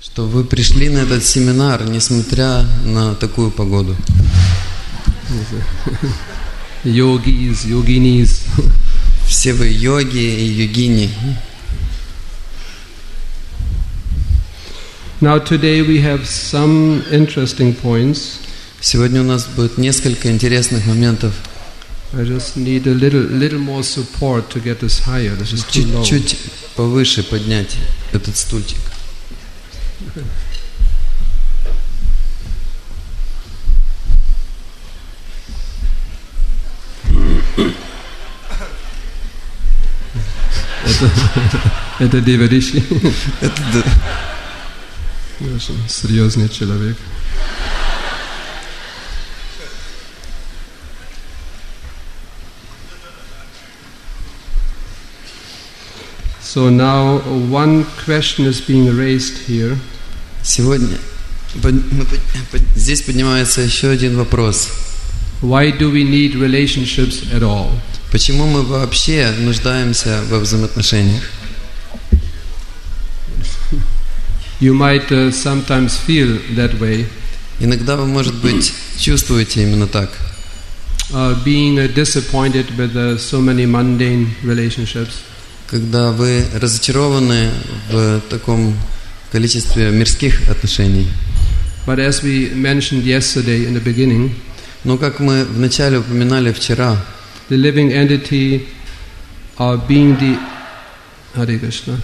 что вы пришли на этот семинар, несмотря на такую погоду. Yogis, yoginis. Все вы йоги и йогини. Now today we have some interesting points. Сегодня у нас будет несколько интересных моментов. I just need a little more support to get this higher. This is too low. Чуть-чуть повыше поднять этот стульчик. Это Девариши. Очень серьезный человек. So now one question is being raised here. Сегодня здесь поднимается еще один вопрос. Why do we need relationships at all? Почему мы вообще нуждаемся во взаимоотношениях? You might sometimes feel that way. Иногда вы, может быть, чувствуете именно так. Being disappointed with so many mundane relationships. Когда вы разочарованы в таком количестве мирских отношений. But as we mentioned yesterday in the beginning, но как мы вначале упоминали вчера, the living entity being the Hare Krishna,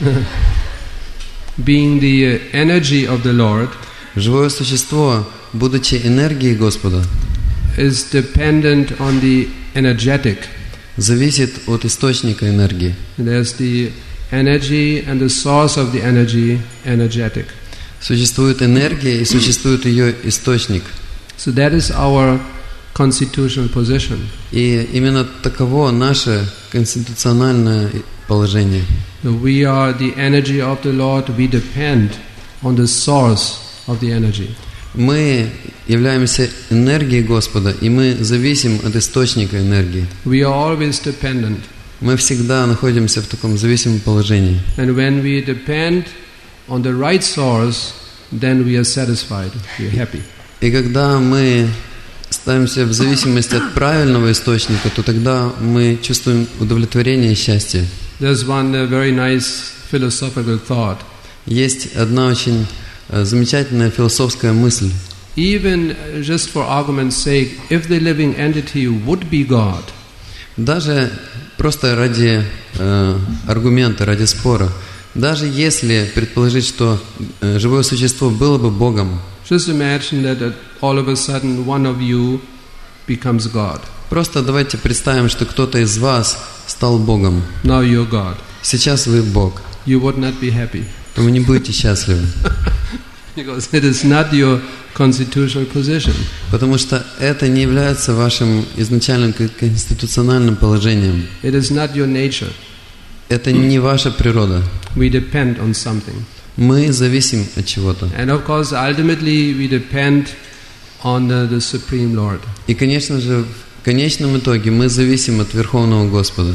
being the energy of the Lord, живое существо, будучи энергией Господа, is dependent on the energetic. Зависит от источника энергии. There's the energy and the source of the energy, energetic. Существует энергия и существует ее источник. So that is our constitutional position. И именно таково наше конституциональное положение. We are the energy of the Lord. We depend on the source of the energy. Мы являемся энергией Господа, и мы зависим от источника энергии. We are always dependent. Мы всегда находимся в таком зависимом положении. And when we depend on the right source, then we are satisfied, we are happy. И когда мы ставимся в зависимости от правильного источника, то тогда мы чувствуем удовлетворение и счастье. There's one very nice philosophical thought. Есть одна очень замечательная философская мысль. Even just for argument's sake, if the living entity would be God, даже просто ради аргумента, ради спора, даже если предположить, что живое существо было бы Богом, just imagine that all of a sudden one of you becomes God. Просто давайте представим, что кто-то из вас стал Богом. Now you're God. Сейчас вы Бог. You would not be happy. То вы не будете счастливы. Because it is not your constitutional position. Потому что это не является вашим изначальным конституциональным положением. It is not your nature. Это не ваша природа. We depend on something. Мы зависим от чего-то. And of course, ultimately, we depend on the Supreme Lord. И, конечно же, в конечном итоге мы зависим от Верховного Господа.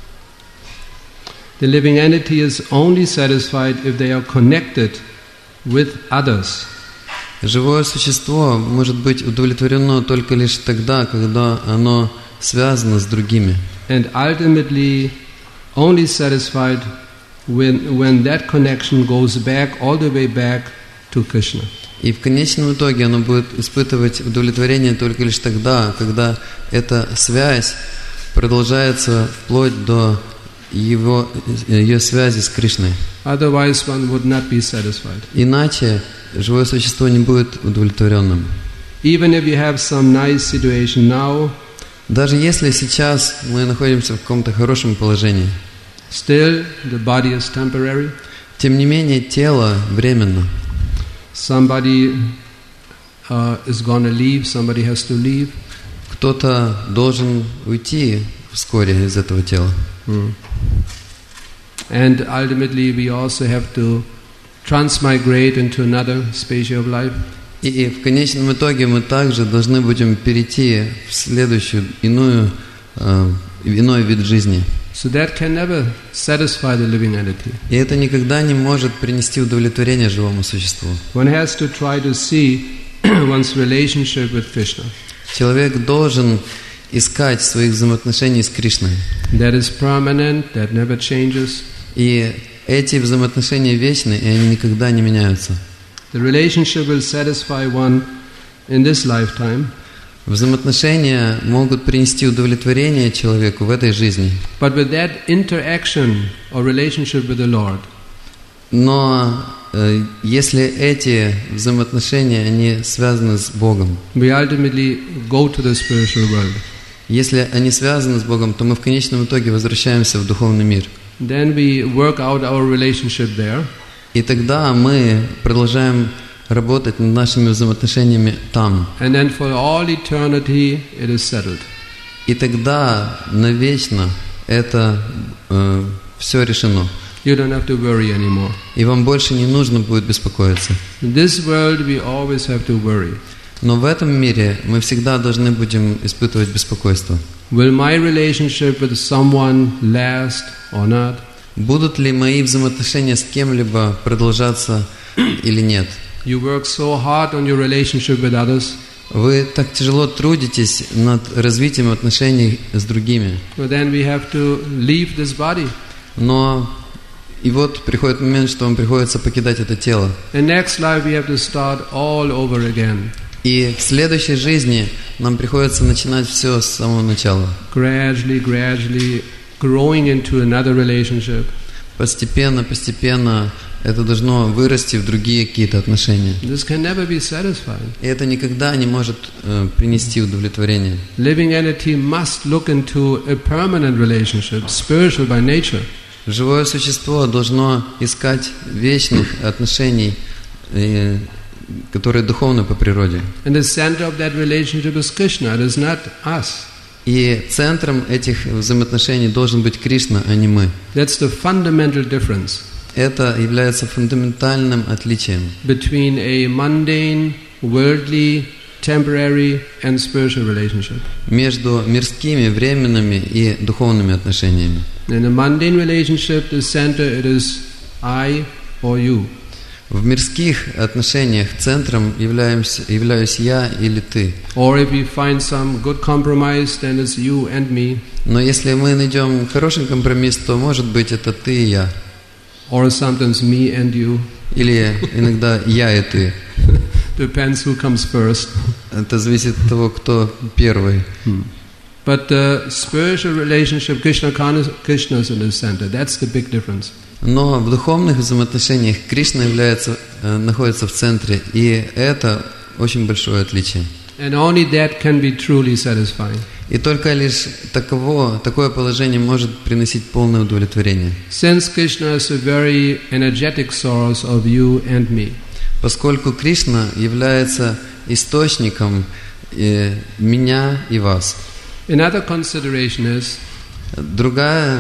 The living entity is only satisfied if they are connected with others. Живое существо может быть удовлетворено только лишь тогда, когда оно связано с другими. And ultimately, only satisfied when that connection goes back, all the way back to Krishna. И в конечном итоге оно будет испытывать удовлетворение только лишь тогда, когда эта связь продолжается вплоть до ее связи с Кришной. Otherwise, one would not be satisfied. Иначе живое существо не будет удовлетворенным. Even if you have some nice situation now, даже если сейчас мы находимся в каком-то хорошем положении, still the body is temporary. Тем не менее, тело временно. Somebody is gonna leave. Somebody has to leave. Кто-то должен уйти вскоре из этого тела. And ultimately, we also have to transmigrate into another species of life. И в конечном итоге мы также должны будем перейти в следующую иной вид жизни. So that can never satisfy the living entity. И это никогда не может принести удовлетворение живому существу. One has to try to see one's relationship with Krishna. Человек должен искать своих взаимоотношений с Кришной. That is permanent, that never changes. И эти взаимоотношения вечны, и они никогда не меняются. The relationship will satisfy one in this lifetime. Взаимоотношения могут принести удовлетворение человеку в этой жизни. But with that interaction or relationship with the Lord, Но если эти взаимоотношения, они связаны с Богом, we ultimately go to the spiritual world. если они связаны с Богом, то мы в конечном итоге возвращаемся в духовный мир. Then we work out our relationship there. И тогда мы продолжаем работать над нашими взаимоотношениями там. And then for all eternity it is settled. И тогда навечно это все решено. You don't have to worry anymore. И вам больше не нужно будет беспокоиться. In this world we always have to worry. Но в этом мире мы всегда должны будем испытывать беспокойство. Will my relationship with someone last or not? Будут ли мои взаимоотношения с кем-либо продолжаться или нет? You work so hard on your relationship with others. Вы так тяжело трудитесь над развитием отношений с другими. But then we have to leave this body. Но и вот приходит момент, что вам приходится покидать это тело. In next life we have to start all over again. И в следующей жизни нам приходится начинать все с самого начала. Gradually growing into another relationship. Постепенно это должно вырасти в другие какие-то отношения. This can never be satisfying. И это никогда не может принести удовлетворение. Living entity must look into a permanent relationship, spiritual by nature. Живое существо должно искать вечных отношений, которые духовны по природе. And the center of that relationship is Krishna, it is not us. И центром этих взаимоотношений должен быть Кришна, а не мы. That's the fundamental difference. Это является фундаментальным отличием Between a mundane, worldly, temporary and spiritual relationship. между мирскими, временными и духовными отношениями. In a mundane relationship, the center it is I or you. В мирских отношениях центром являюсь я или ты. Or if we find some good compromise, then it's you and me. Но если мы найдем хороший компромисс, то может быть это ты и я. Or sometimes me and you. Или иногда я и ты. Depends who comes first. Это зависит от того, кто первый. But the spiritual relationship, Krishna is in the center. That's the big difference. Но в духовных взаимоотношениях Кришна находится в центре, и это очень большое отличие. And only that can be truly satisfying. И только лишь такое положение может приносить полное удовлетворение. Since Krishna is a very energetic source of you and me. Поскольку Кришна является источником меня и вас. Another consideration is Другая,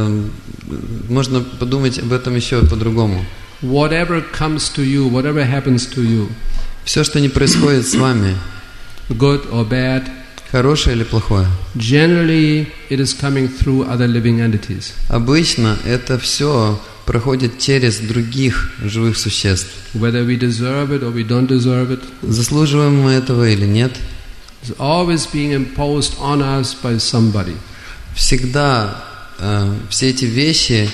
можно подумать об этом еще по-другому. whatever comes to you, whatever happens to you, Все, что не происходит с вами, good or bad, хорошее или плохое, generally it is coming through other living entities. обычно это все проходит через других живых существ. Whether we deserve it or we don't deserve it, Заслуживаем мы этого или нет, it's always being imposed on us by somebody. всегда все эти вещи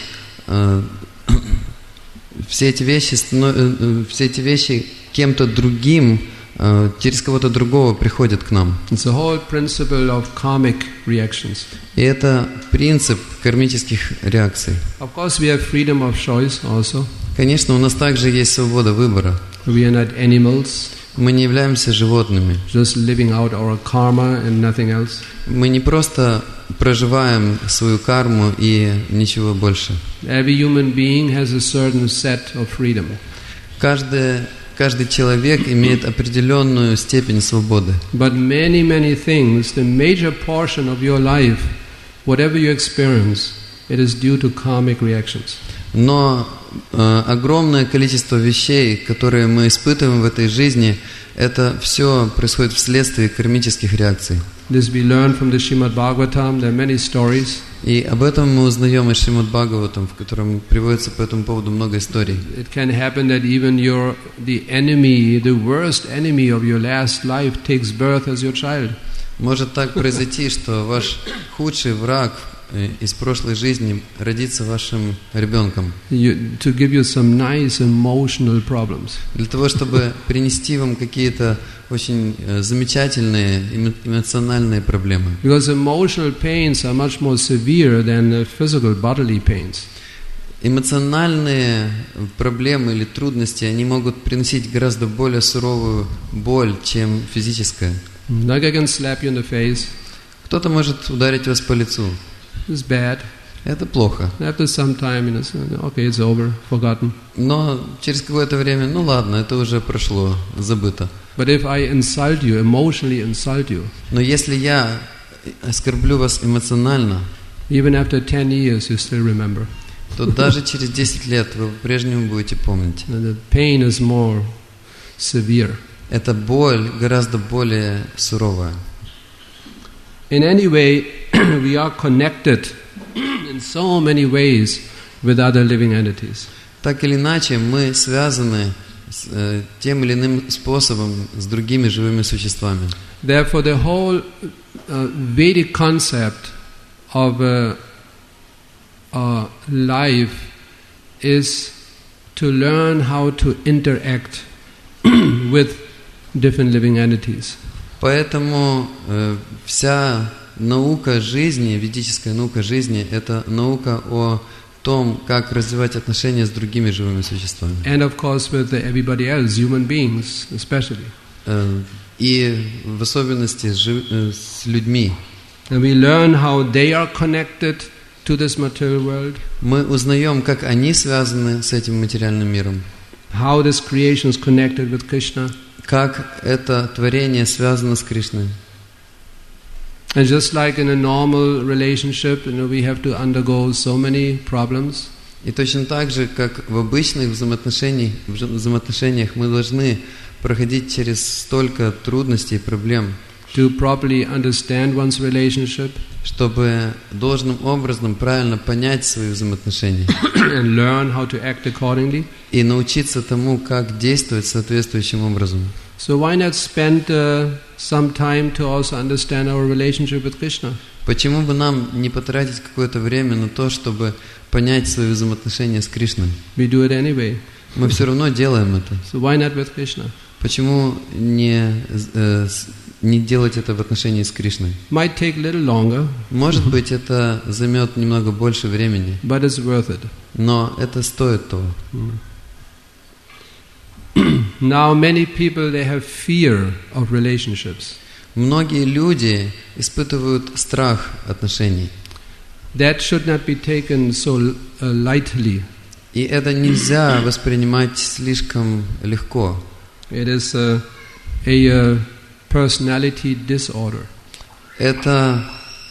кем-то другим, через кого-то другого приходят к нам. It's the whole principle of karmic reactions. И это принцип кармических реакций. Of course, we have freedom of choice also. Конечно, у нас также есть свобода выбора. We are not animals, Мы не являемся животными. just living out our karma and nothing else. Мы не просто проживаем свою карму и ничего больше. Every human being has a certain set of freedom. Каждый человек имеет определенную степень свободы. But many things, the major portion of your life, whatever you experience, it is due to karmic reactions. Но огромное количество вещей, которые мы испытываем в этой жизни, это все происходит вследствие кармических реакций. This we learn from the Srimad Bhagavatam. There are many stories. И об этом мы узнаем из Шримад Бхагаватам, в котором приводится по этому поводу много историй. It can happen that even the enemy, the worst enemy of your last life, takes birth as your child. Может так произойти, что ваш худший враг из прошлой жизни родится вашим ребенком. To give you some nice emotional problems. Для того, чтобы принести вам какие-то очень замечательные эмоциональные проблемы. Because emotional pains are much more severe than physical bodily pains. Эмоциональные проблемы или трудности, они могут приносить гораздо более суровую боль, чем физическая. Like I can slap you in the face. Кто-то может ударить вас по лицу. It's bad. Это плохо. After some time, okay, it's over, forgotten. Но через какое-то время, ну ладно, это уже прошло, забыто. But if I insult you, emotionally insult you, Но если я оскорблю вас эмоционально, even after 10 years, you still remember. то даже через 10 лет вы по-прежнему будете помнить. The pain is more severe. Эта боль гораздо более суровая. In any way, we are connected in so many ways with other living entities. Так или иначе, мы связаны тем или иным способом с другими живыми существами. Therefore, the whole Vedic concept of life is to learn how to interact with different living entities. Поэтому вся наука жизни, ведическая наука жизни, это наука о том, как развивать отношения с другими живыми существами. And of course with everybody else, human beings especially. И в особенности с людьми. And we learn how they are connected to this material world. Мы узнаем, как они связаны с этим материальным миром. How this creation is connected with Krishna. Как это творение связано с Кришной. And just like in a normal relationship, we have to undergo so many problems. И точно так же, как в обычных взаимоотношениях мы должны проходить через столько трудностей и проблем, to properly understand one's relationship, чтобы должным образом правильно понять свои взаимоотношения and learn how to act accordingly. И научиться тому, как действовать соответствующим образом. So why not spend some time to also understand our relationship with Krishna? Почему бы нам не потратить какое-то время на то, чтобы понять свои взаимоотношения с Кришной? We do it anyway. Мы все равно делаем это. So why not with Krishna? Почему не делать это в отношении с Кришной? Might take a little longer. Может быть, это займет немного больше времени. But it's worth it. Но это стоит того. Now many people, they have fear of relationships. Многие люди испытывают страх отношений. That should not be taken so lightly. И это нельзя воспринимать слишком легко. It is a personality disorder. Это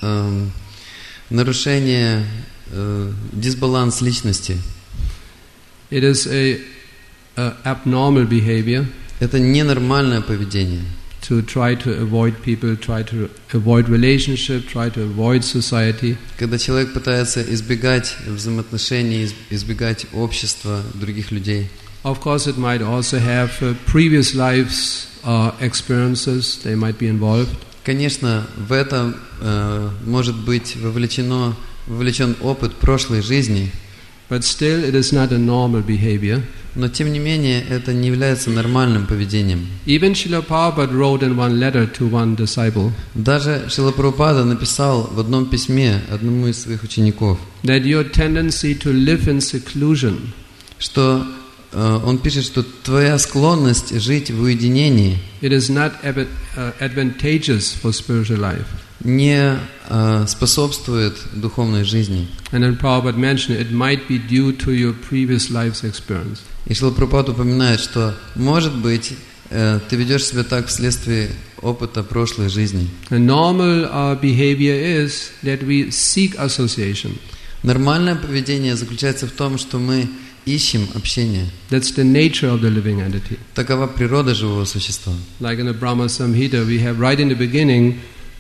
нарушение, дисбаланс личности. It is a abnormal behavior. Это ненормальное поведение. To try to avoid people, try to avoid relationship, try to avoid society. Когда человек пытается избегать взаимоотношений, избегать общества других людей. Of course, it might also have previous lives experiences. They might be involved. Конечно, в это может быть вовлечен опыт прошлой жизни. But still, it is not a normal behavior. Но тем не менее, это не является нормальным поведением. Even Srila Prabhupada wrote in one letter to one disciple. Даже Шрила Прабхупада написал в одном письме одному из своих учеников, that your tendency to live in seclusion, что он пишет, что твоя склонность жить в уединении it is not advantageous for spiritual life. Не способствует духовной жизни. And then Prabhupada mentioned it might be due to your previous life's experience. И Шрила Прабхупада упоминает, что, может быть, ты ведешь себя так вследствие опыта прошлой жизни. A normal behavior is that we seek association. Нормальное поведение заключается в том, что мы ищем общение. That's the nature of the living entity. Такова природа живого существа. Like in the Brahma Samhita, we have right in the beginning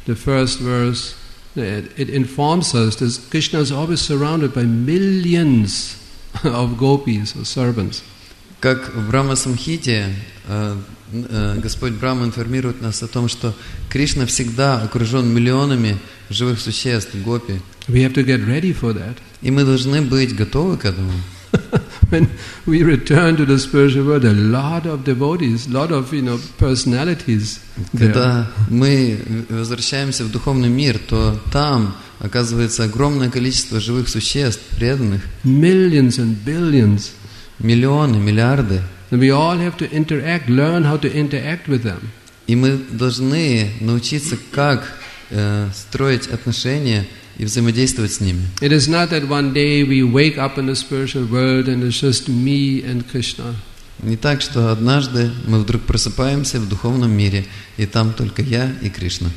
the first verse, it informs us that Krishna is always surrounded by millions of gopis or servants. Как в Брахма-самхите Господь Брахма информирует нас о том, что Кришна всегда окружен миллионами живых существ, гопи. We have to get ready for that. И мы должны быть готовы к этому. When we return to the spiritual world, a lot of devotees, lot of personalities there. Когда мы возвращаемся в духовный мир, то там оказывается огромное количество живых существ, преданных. Millions and billions. Миллионы, миллиарды. And we all have to interact, learn how to interact with them. И мы должны научиться, как строить отношения и взаимодействовать с ними. It is not that one day we wake up in the spiritual world and it's just me and Krishna. Не так, что однажды мы вдруг просыпаемся в духовном мире, и там только я и Кришна.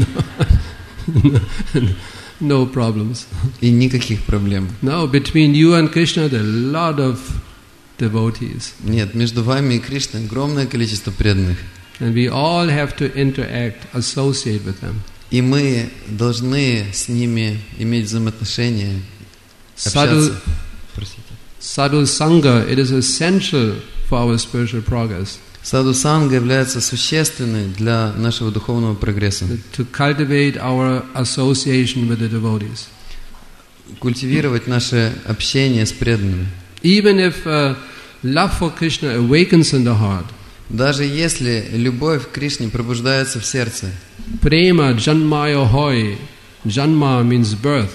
No problems. И никаких проблем. No, between you and Krishna there are a lot of devotees. Нет, между вами и Кришной огромное количество преданных. And we all have to interact, associate with them. И мы должны с ними иметь взаимоотношения, общаться. Sadhu Sangha, it is essential for our spiritual progress. Саду Санга является существенной для нашего духовного прогресса. To cultivate our association with the devotees. Культивировать наше общение с преданными. Even if love for Krishna awakens in the heart. Даже если любовь к Кришне пробуждается в сердце. Prema janmaya hoy. Janma means birth.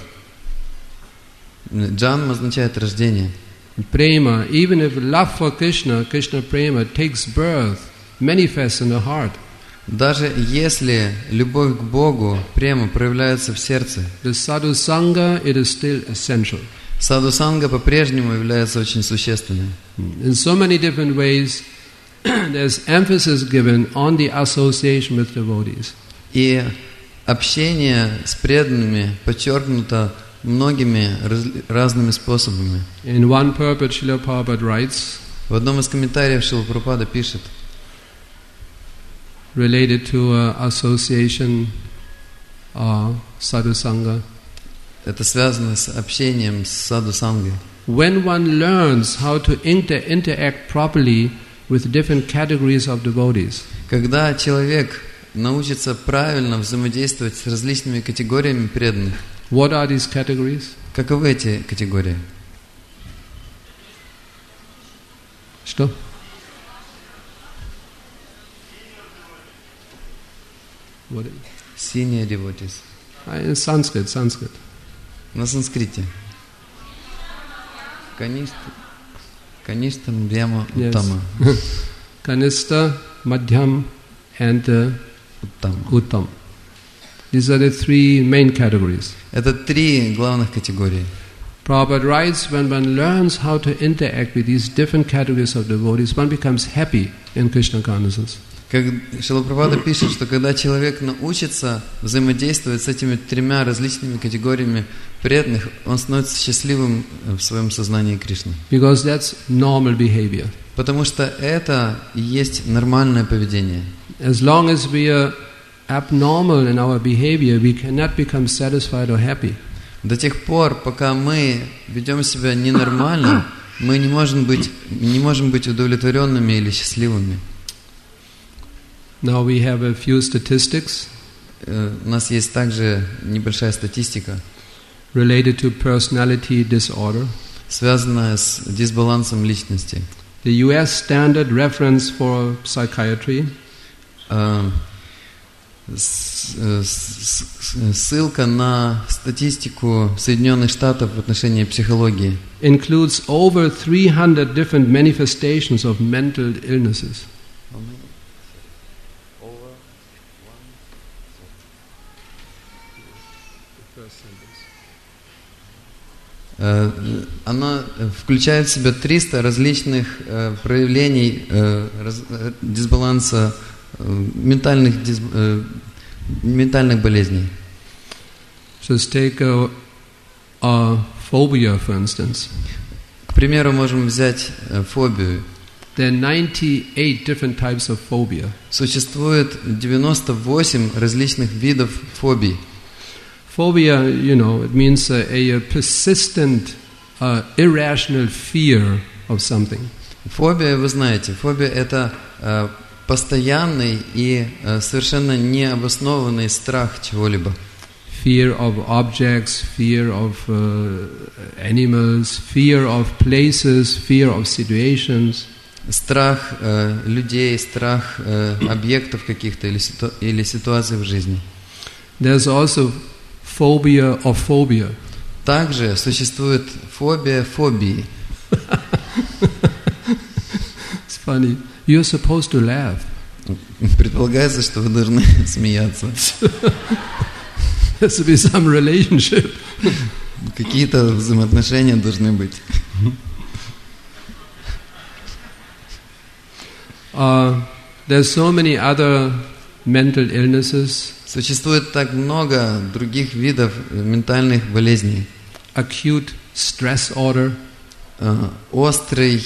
Джанма означает рождение. Prema, even if love for Krishna, Krishna prema takes birth, manifests in the heart. Даже если любовь к Богу, према, проявляется в сердце. The sadhu sangha, it is still essential. Саду Санга по-прежнему является очень существенной. In so many different ways, there's emphasis given on the association with devotees. И общение с преданными подчеркнуто многими разными способами. In one purport, Srila Prabhupada writes, В одном из комментариев Шрила Прабхупада пишет, related to association sadhu sangha. Это связано с общением с саду сангой. When one learns how to interact properly with different categories of devotees. Когда человек научится правильно взаимодействовать с различными категориями преданных. What are these categories? Каковы эти категории? Что? What? Senior devotees. In Sanskrit. На санскрите. Каништа, Мадьяма, Уттама. Kanista, Madhyam and Uttam. These are the three main categories. Это три главных категории. Prabhupada writes, when one learns how to interact with these different categories of devotees, one becomes happy in Krishna consciousness. Как Шрила Прабхупада пишет, что когда человек научится взаимодействовать с этими тремя различными категориями преданных, он становится счастливым в своем сознании Кришны. Because that's normal behavior. Потому что это и есть нормальное поведение. As long as we are abnormal in our behavior, we cannot become satisfied or happy. До тех пор, пока мы ведем себя ненормально, мы не можем быть удовлетворенными или счастливыми. Now we have a few statistics. У нас есть также небольшая статистика, related to personality disorder. Связанная с дисбалансом личности. The U.S. standard reference for psychiatry. Ссылка на статистику Соединенных Штатов в отношении психологии. Includes over 300 different manifestations of mental illnesses. Она включает в себя 300 различных проявлений дисбаланса, ментальных болезней. Just take a phobia, for instance. К примеру, можем взять фобию. there are 98 different types of phobia. Существует 98 различных видов фобий. Phobia, it means a persistent, irrational fear of something. Фобия, вы знаете, фобия – это постоянный и совершенно необоснованный страх чего-либо. Fear of objects, fear of animals, fear of places, fear of situations. Страх людей, страх объектов каких-то или ситуаций в жизни. There's also phobia of phobia. Также существует фобия фобии. It's funny. You're supposed to laugh. Предполагается, что вы должны смеяться. There has to be some relationship. Какие-то взаимоотношения должны быть. There's so many other mental illnesses. Существует так много других видов ментальных болезней. Acute stress order. Острый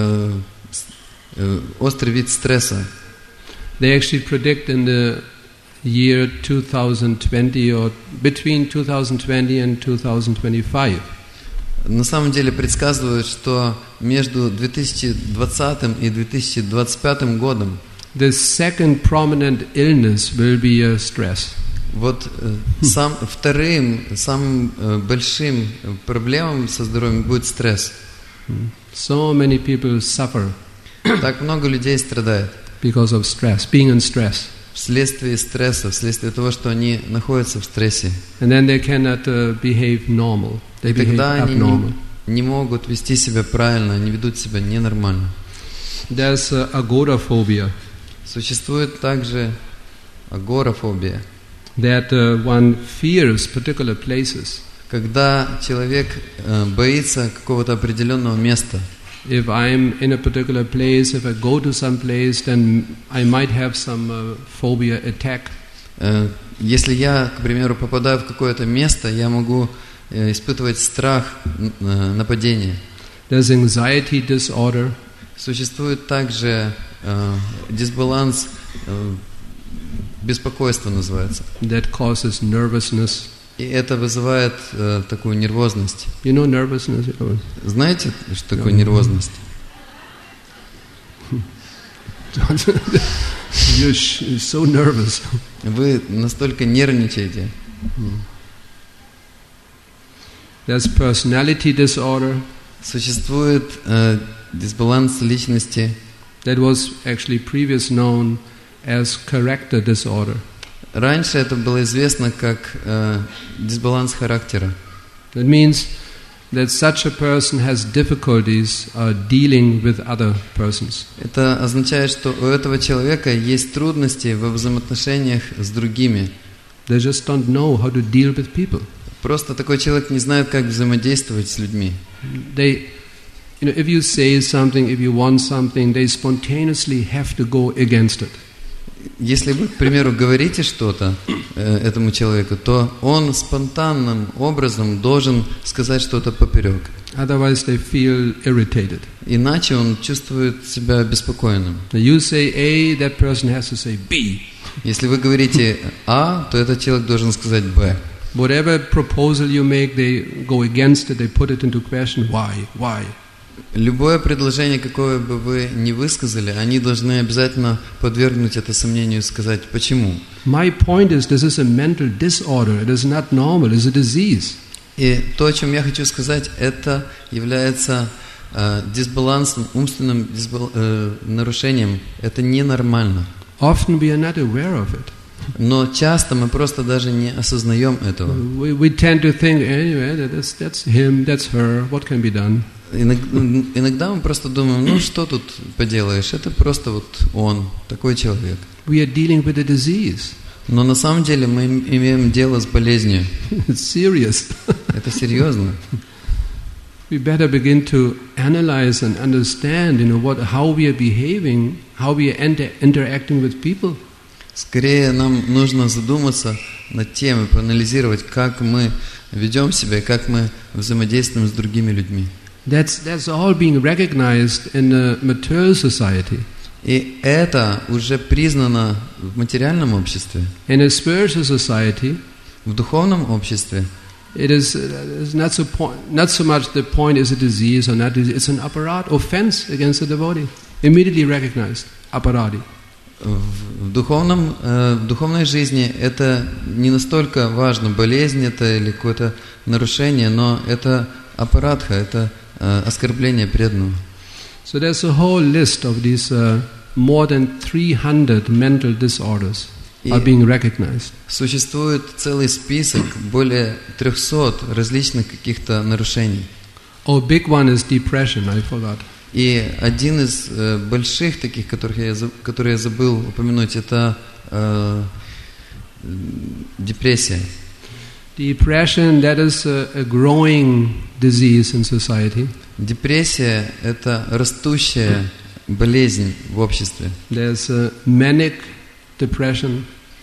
вид стресса. They actually predict in the year 2020 or between 2020 and 2025. На самом деле предсказывают, что между 2020 и 2025 годом the second prominent illness will be stress. Вот самым большим проблемом со здоровьем будет стресс. So many people suffer. Так много людей страдает. Because of stress, being in stress. Вследствие стресса, вследствие того, что они находятся в стрессе. And then they cannot behave normal. They behave abnormal. Не могут вести себя правильно, они ведут себя ненормально. There's agoraphobia. Существует также агорафобия. That one fears particular places. Когда человек боится какого-то определенного места. If I'm in a particular place, if I go to some place, then I might have some phobia attack. Если я, к примеру, попадаю в какое-то место, я могу испытывать страх нападения. There's anxiety disorder. Существует также дисбаланс, беспокойство называется. That causes nervousness. И это вызывает такую нервозность. You know nervousness? Знаете, что такое нервозность? You're so nervous. Вы настолько нервничаете. There's personality disorder. Существует дисбаланс личности. That was actually previously known as character disorder. Раньше это было известно как дисбаланс характера. That means that such a person has difficulties dealing with other persons. Это означает, что у этого человека есть трудности во взаимоотношениях с другими. They just don't know how to deal with people. Просто такой человек не знает, как взаимодействовать с людьми. They, if you say something, if you want something, they spontaneously have to go against it. Если вы, к примеру, говорите что-то этому человеку, то он спонтанным образом должен сказать что-то поперек. Otherwise they feel irritated. Иначе он чувствует себя беспокойным. You say A, that person has to say B. Если вы говорите А, то этот человек должен сказать Б. Whatever proposal you make, they go against it, they put it into question. Why? Любое предложение, какое бы вы ни высказали, они должны обязательно подвергнуть это сомнению и сказать, почему. My point is, this is a mental disorder. It is not normal. It's a disease. И то, о чем я хочу сказать, это является дисбалансом, умственным нарушением. Это ненормально. Often we are not aware of it. Но часто мы просто даже не осознаем этого. We tend to think, anyway, that's him, that's her. What can be done? Иногда мы просто думаем, что тут поделаешь, это просто вот он, такой человек. We are dealing with a disease. Но на самом деле мы имеем дело с болезнью. It's serious. Это серьезно. We better begin to analyze and understand, how we are behaving, how we are interacting with people. Скорее нам нужно задуматься над тем и проанализировать, как мы ведем себя, как мы взаимодействуем с другими людьми. That's all being recognized in the material society. И это уже признано в материальном обществе. In a spiritual society, В духовном обществе it is not so much the point is a disease or not disease. It's an aparad offense against the devotee. Immediately recognized. Aparadi. в духовной жизни это не настолько важно, болезнь это или какое-то нарушение, но это апарадха, это оскорбление преданного. So there's a whole list of these more than 300 mental disorders are being recognized. Существует целый список, более 300 различных каких-то нарушений. Oh, big one is depression, I forgot. И один из больших таких, которые я забыл упомянуть, это депрессия. Depression, that is a growing disease in society. Депрессия – это растущая болезнь в обществе. There's a manic depression.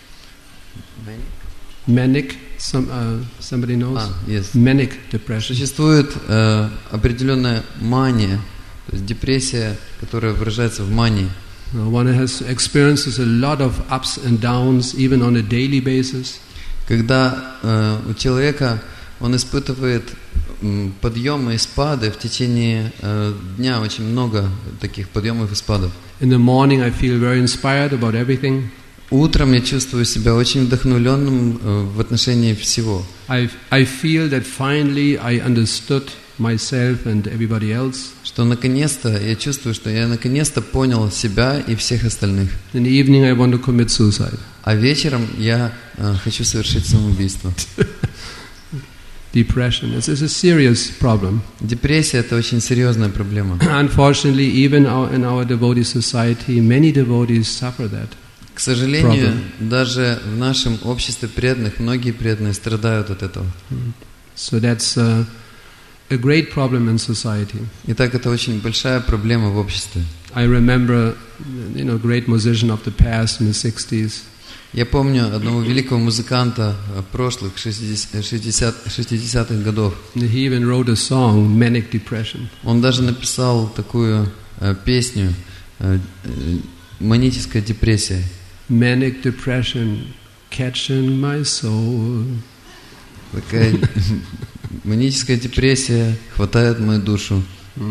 Manic, somebody knows? Yes. Manic depression. Существует определенная мания, то есть депрессия, которая выражается в мании. One experiences a lot of ups and downs, even on a daily basis. Когда у человека он испытывает подъемы и спады в течение дня, очень много таких подъемов и спадов. In the morning I feel very inspired about everything. Утром я чувствую себя очень вдохновленным в отношении всего. I feel that finally I understood myself and everybody else. Что наконец-то я чувствую, что я наконец-то понял себя и всех остальных. In the evening I want to commit suicide. А вечером я хочу совершить самоубийство. Depression is a serious problem. Депрессия – это очень серьезная проблема. Unfortunately, even in our devotee society, many devotees suffer that. К сожалению, даже в нашем обществе преданных многие преданные страдают от этого. So that's a great problem in society. Итак, это очень большая проблема в обществе. I remember, great musician of the past in the 60s. Я помню одного великого музыканта прошлых 60-х годов. He even wrote a song, Manic Depression. Он даже написал такую песню «Маническая депрессия». Manic depression catching my soul. Такая маническая депрессия хватает мою душу.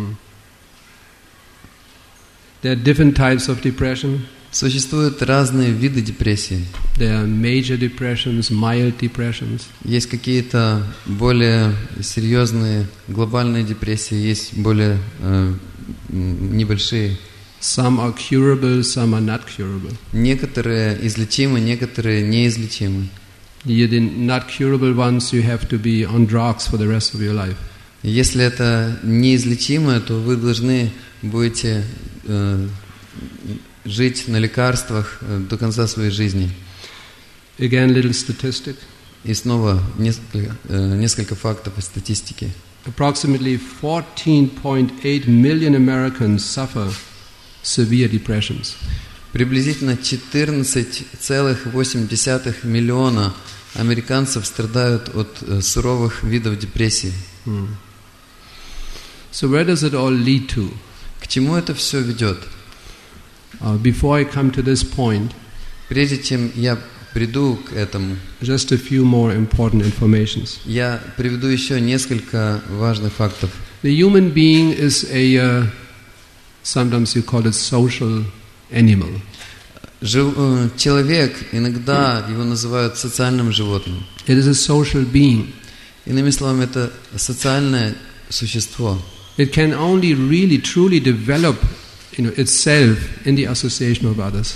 There are different types of depression. Существуют разные виды депрессии. There are major depressions, mild depressions. Есть какие-то более серьезные глобальные депрессии, есть более небольшие. Some are curable, some are not curable. Некоторые излечимы, некоторые неизлечимы. The not curable ones, you have to be on drugs for the rest of your life. Если это неизлечимое, то вы должны будете жить на лекарствах до конца своей жизни. Again, little statistic. И снова несколько фактов из статистики. Approximately 14.8 million Americans suffer severe depressions. Приблизительно 14,8 миллиона американцев страдают от суровых видов депрессии. So where does it all lead to? К чему это все ведет? Before I come to this point, прежде чем я приду к этому, just a few more important informations. Я приведу еще несколько важных фактов. The human being is a sometimes you call it social animal. Человек, иногда его называют социальным животным. It is a social being. Иными словами, это социальное существо. It can only really truly develop itself in the association of others.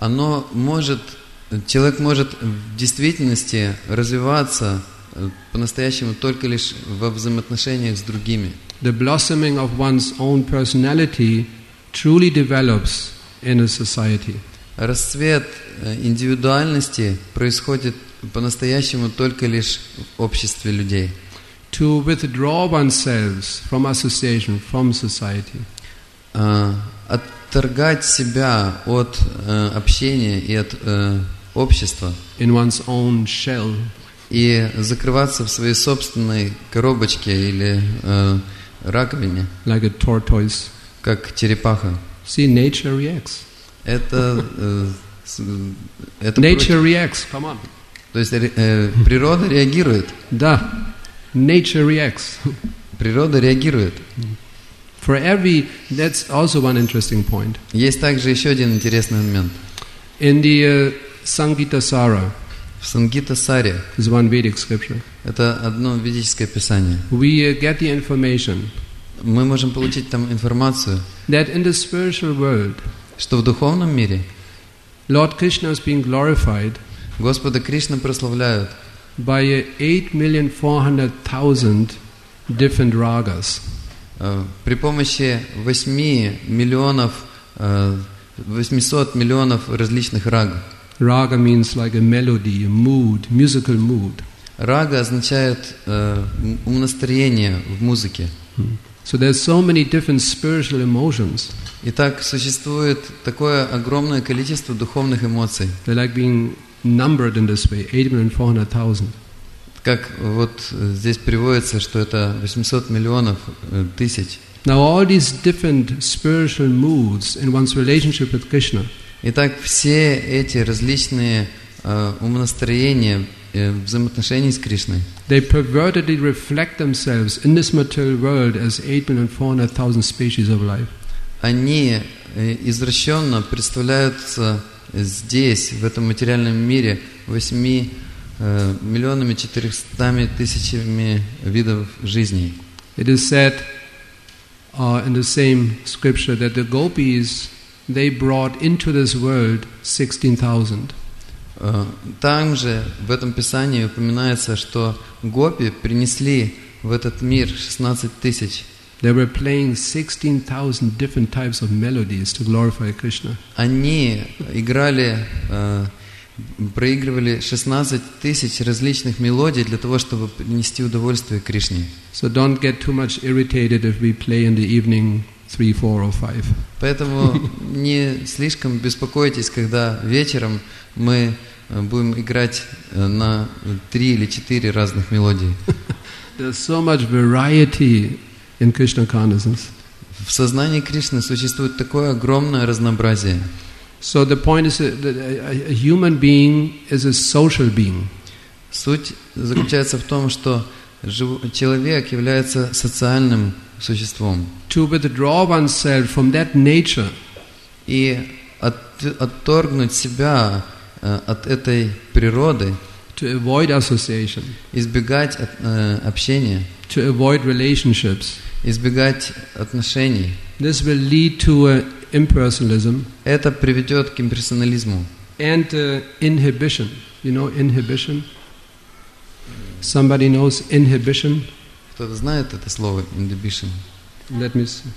Человек может в действительности развиваться по-настоящему только лишь во взаимоотношениях с другими. The blossoming of one's own personality truly develops in a society. Расцвет индивидуальности происходит по-настоящему только лишь в обществе людей. To withdraw oneself from association, from society. Отторгать себя от общения и от общества. In one's own shell. И закрываться в своей собственной коробочке или раковине, like a tortoise. как черепаха. See, nature reacts. Это Nature reacts. Come on. То есть природа реагирует. Да. Nature reacts. Природа реагирует. For every, that's also one interesting point. Есть также еще один интересный момент. In the Sangita-sara, В Сангита-саре, is one Vedic scripture, это одно ведическое писание, we get the information мы можем получить там информацию, that in the spiritual world, что в духовном мире Lord Krishna is being glorified Господа Кришну прославляют by 8,400,000 different ragas. При помощи 800 миллионов различных раг. Raga means like a melody, a mood, musical mood. Рага означает умонастроение в музыке. So there's so many different spiritual emotions. Итак, существует такое огромное количество духовных эмоций. They're like being numbered in this way, 8,400,000. Как вот здесь приводится, что это 800 миллионов тысяч. Now all these different spiritual moods in one's relationship with Krishna, Итак, все эти различные умонастроения, взаимоотношений с Кришной, they pervertedly reflect themselves in this material world as 8,400,000 species of life. они извращенно представляются здесь, в этом материальном мире, 8,400,000 видов жизней. It is said in the same scripture that the gopis, they brought into this world 16,000. Там же, в этом писании упоминается, что гопи принесли в этот мир 16 тысяч. They were playing 16,000 different types of melodies to glorify Krishna. Они играли, проигрывали 16 тысяч различных мелодий для того, чтобы принести удовольствие Кришне. So don't get too much irritated if we play in the evening 3, 4 or 5. Поэтому не слишком беспокойтесь, когда вечером мы будем играть на 3 или 4 разных мелодии. There's so much variety in Krishna consciousness. В сознании Кришны существует такое огромное разнообразие. So the point is that a human being is a social being. Суть заключается в том, что человек является социальным существом. To withdraw oneself from that nature, И отторгнуть себя от этой природы, to avoid association, избегать общения, to avoid relationships, избегать отношений, this will lead to impersonalism это приведет к имперсонализму. and inhibition. You know inhibition? Somebody knows inhibition? Кто-то знает это слово inhibition? Let me see.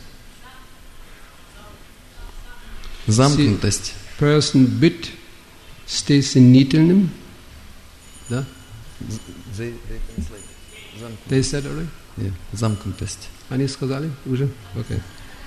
Замкнутость. Person bit стеснительным. Да? They said already? Yeah, замкнутость. Они сказали уже? Okay.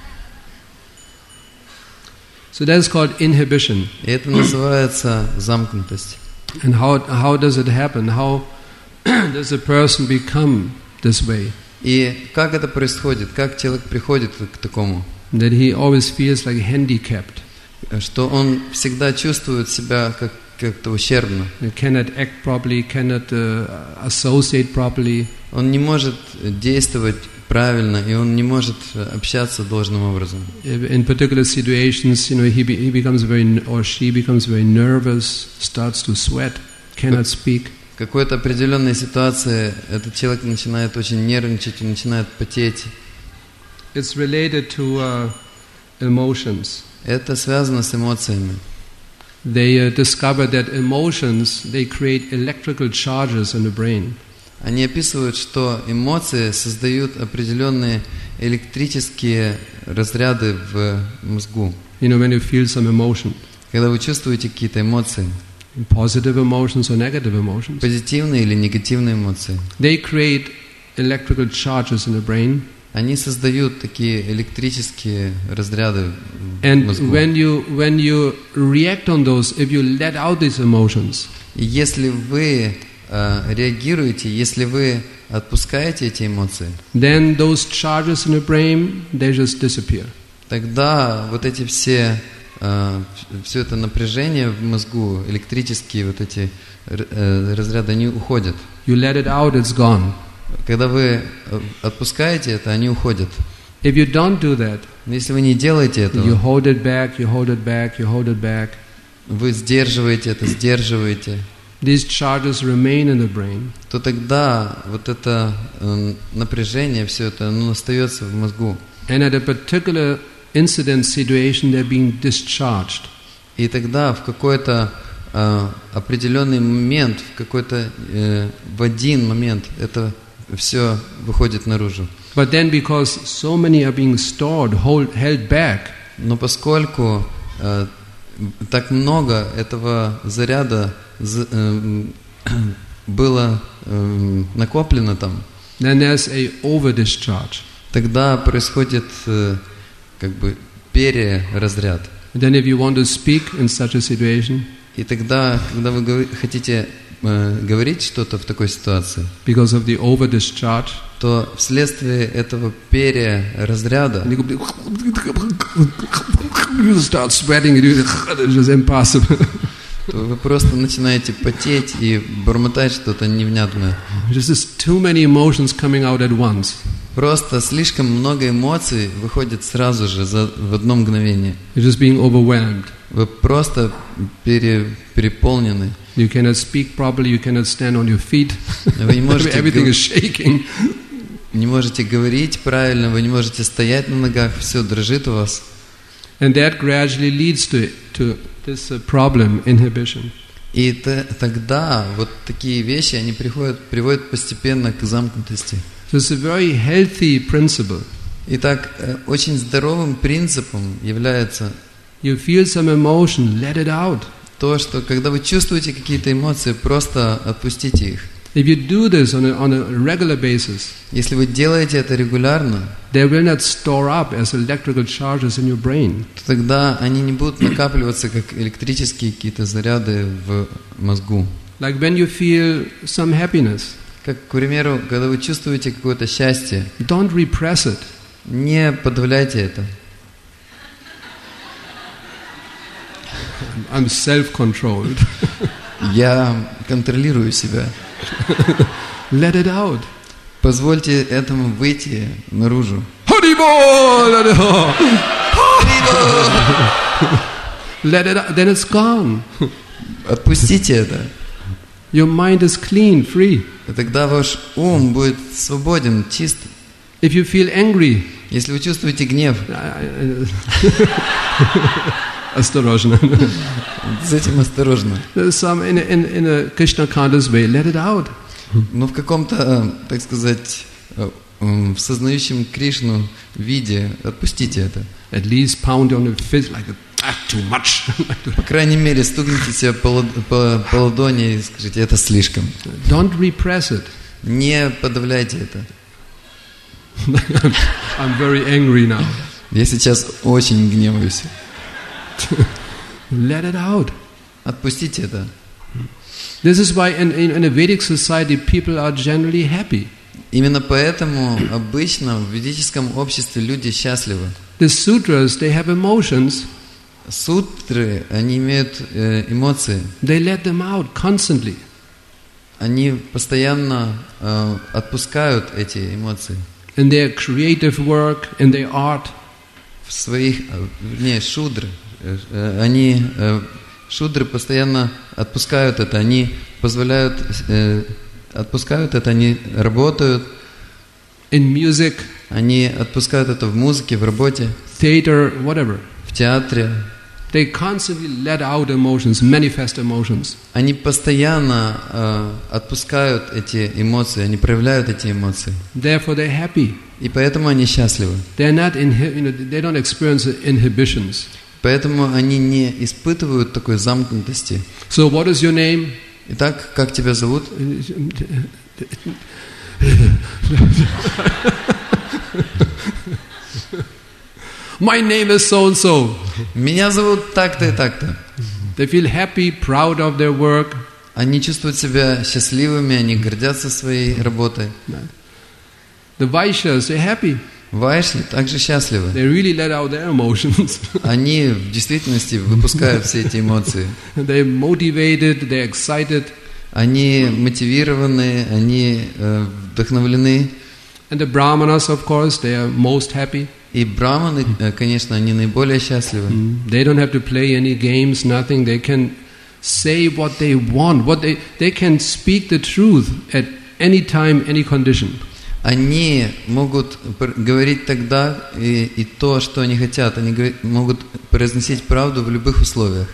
So that is called inhibition. И это называется замкнутость. And how does it happen? How does a person become this way? И как это происходит? Как человек приходит к такому? That he always feels like handicapped. Что он всегда чувствует себя как-то ущербно. He cannot act properly, cannot associate properly. Он не может действовать правильно, и он не может общаться должным образом. In particular situations, he becomes or she becomes very nervous, starts to sweat, cannot speak. В какой-то определенной ситуации этот человек начинает очень нервничать, начинает потеть. It's related to emotions. Это связано с эмоциями. They discover that emotions, they create electrical charges in the brain. Они описывают, что эмоции создают определенные электрические разряды в мозгу. You know, when you feel some emotion. Когда вы чувствуете какие-то эмоции. Positive emotions or negative emotions. Позитивные или негативные эмоции. They create electrical charges in the brain. Они создают такие электрические разряды в And мозгу. when you react on those, if you let out these emotions, И если вы реагируете, если вы отпускаете эти эмоции, then those charges in the brain, they just disappear. тогда вот эти все это напряжение в мозгу, электрические вот эти разряды, они уходят. You let it out, it's gone. Когда вы отпускаете это, они уходят. If you don't do that, Но если вы не делаете you этого, hold it back, you hold it back, you hold it back. вы сдерживаете это, сдерживаете, These charges remain in the brain. то тогда вот это напряжение, все это, оно остается в мозгу. And at a particular incident situation, they're being discharged. И тогда в какой-то определенный момент, в один момент это все выходит наружу. But then because so many are being stored, held back, Но поскольку так много этого заряда было накоплено там, then there's a over-discharge. тогда происходит переразряд. Then if you want to speak in such a situation, И тогда, когда вы хотите говорить что-то в такой ситуации, because of the over-discharge, то вследствие этого переразряда you start sweating, it's just impossible. то вы просто начинаете потеть и бормотать что-то невнятное. Just too many emotions coming out at once. Просто слишком много эмоций выходит сразу же, в одно мгновение. You're just being overwhelmed. Вы просто переполнены. You cannot speak properly, you cannot stand on your feet. Вы не можете, Everything is shaking. не можете говорить правильно, вы не можете стоять на ногах, все дрожит у вас. And that gradually leads to this problem, inhibition. И тогда вот такие вещи, они приводят постепенно к замкнутости. So it's a very healthy principle. Итак, очень здоровым принципом является You feel some emotion, let it out. то, что когда вы чувствуете какие-то эмоции, просто отпустите их. If you do this on a regular basis, Если вы делаете это регулярно, they will not store up as electrical charges in your brain. то тогда они не будут накапливаться как электрические какие-то заряды в мозгу. Like when you feel some happiness, Как, к примеру, когда вы чувствуете какое-то счастье, don't repress it. не подавляйте это. I'm self-controlled. Я контролирую себя. Let it out. Позвольте этому выйти наружу. Haribol! Let it out. Then it's gone. Отпустите это. Your mind is clean, free. И тогда ваш ум будет свободен, чист. If you feel angry, Если вы чувствуете гнев, осторожно. с этим осторожно. Some in a Krishna conscious way, let it out. Но в каком-то, так сказать, в сознающем Кришну виде отпустите это. At least pound on the fist like too much. По крайней мере, стукните себя по ладони и скажите, это слишком. Don't repress it. Не подавляйте это. I'm very angry now. Я сейчас очень гневаюсь. Let it out. Отпустите это. This is why in a Vedic society people are generally happy. Именно поэтому обычно в ведическом обществе люди счастливы. The sutras, they have emotions. Сутры, они имеют эмоции. They let them out constantly. Они постоянно отпускают эти эмоции. In their creative work, in their art. В своих, шудры. Шудры постоянно отпускают это, они позволяют, отпускают это, они работают. In music. Они отпускают это в музыке, в работе. Theater, whatever. В театре. They constantly let out emotions, manifest emotions. Они постоянно отпускают эти эмоции, они проявляют эти эмоции. Therefore, they're happy. И поэтому они счастливы. They're not they don't experience inhibitions. Поэтому они не испытывают такой замкнутости. So, what is your name? Итак, как тебя зовут? My name is so and so. Меня зовут так-то и так-то. They feel happy, proud of their work. Они чувствуют себя счастливыми, они гордятся своей работой. The Vaishyas, they're happy. Вайши также счастливы. They really let out their emotions. Они в действительности выпускают все эти эмоции. They're motivated, they're excited. Они мотивированы, они вдохновлены. And the Brahmanas, of course, they are most happy. И браманы, конечно, они наиболее счастливы. They don't have to play any games, nothing. They can say what they want. They can speak the truth at any time, any condition. Они могут говорить тогда и то, что они хотят. Они могут произносить правду в любых условиях.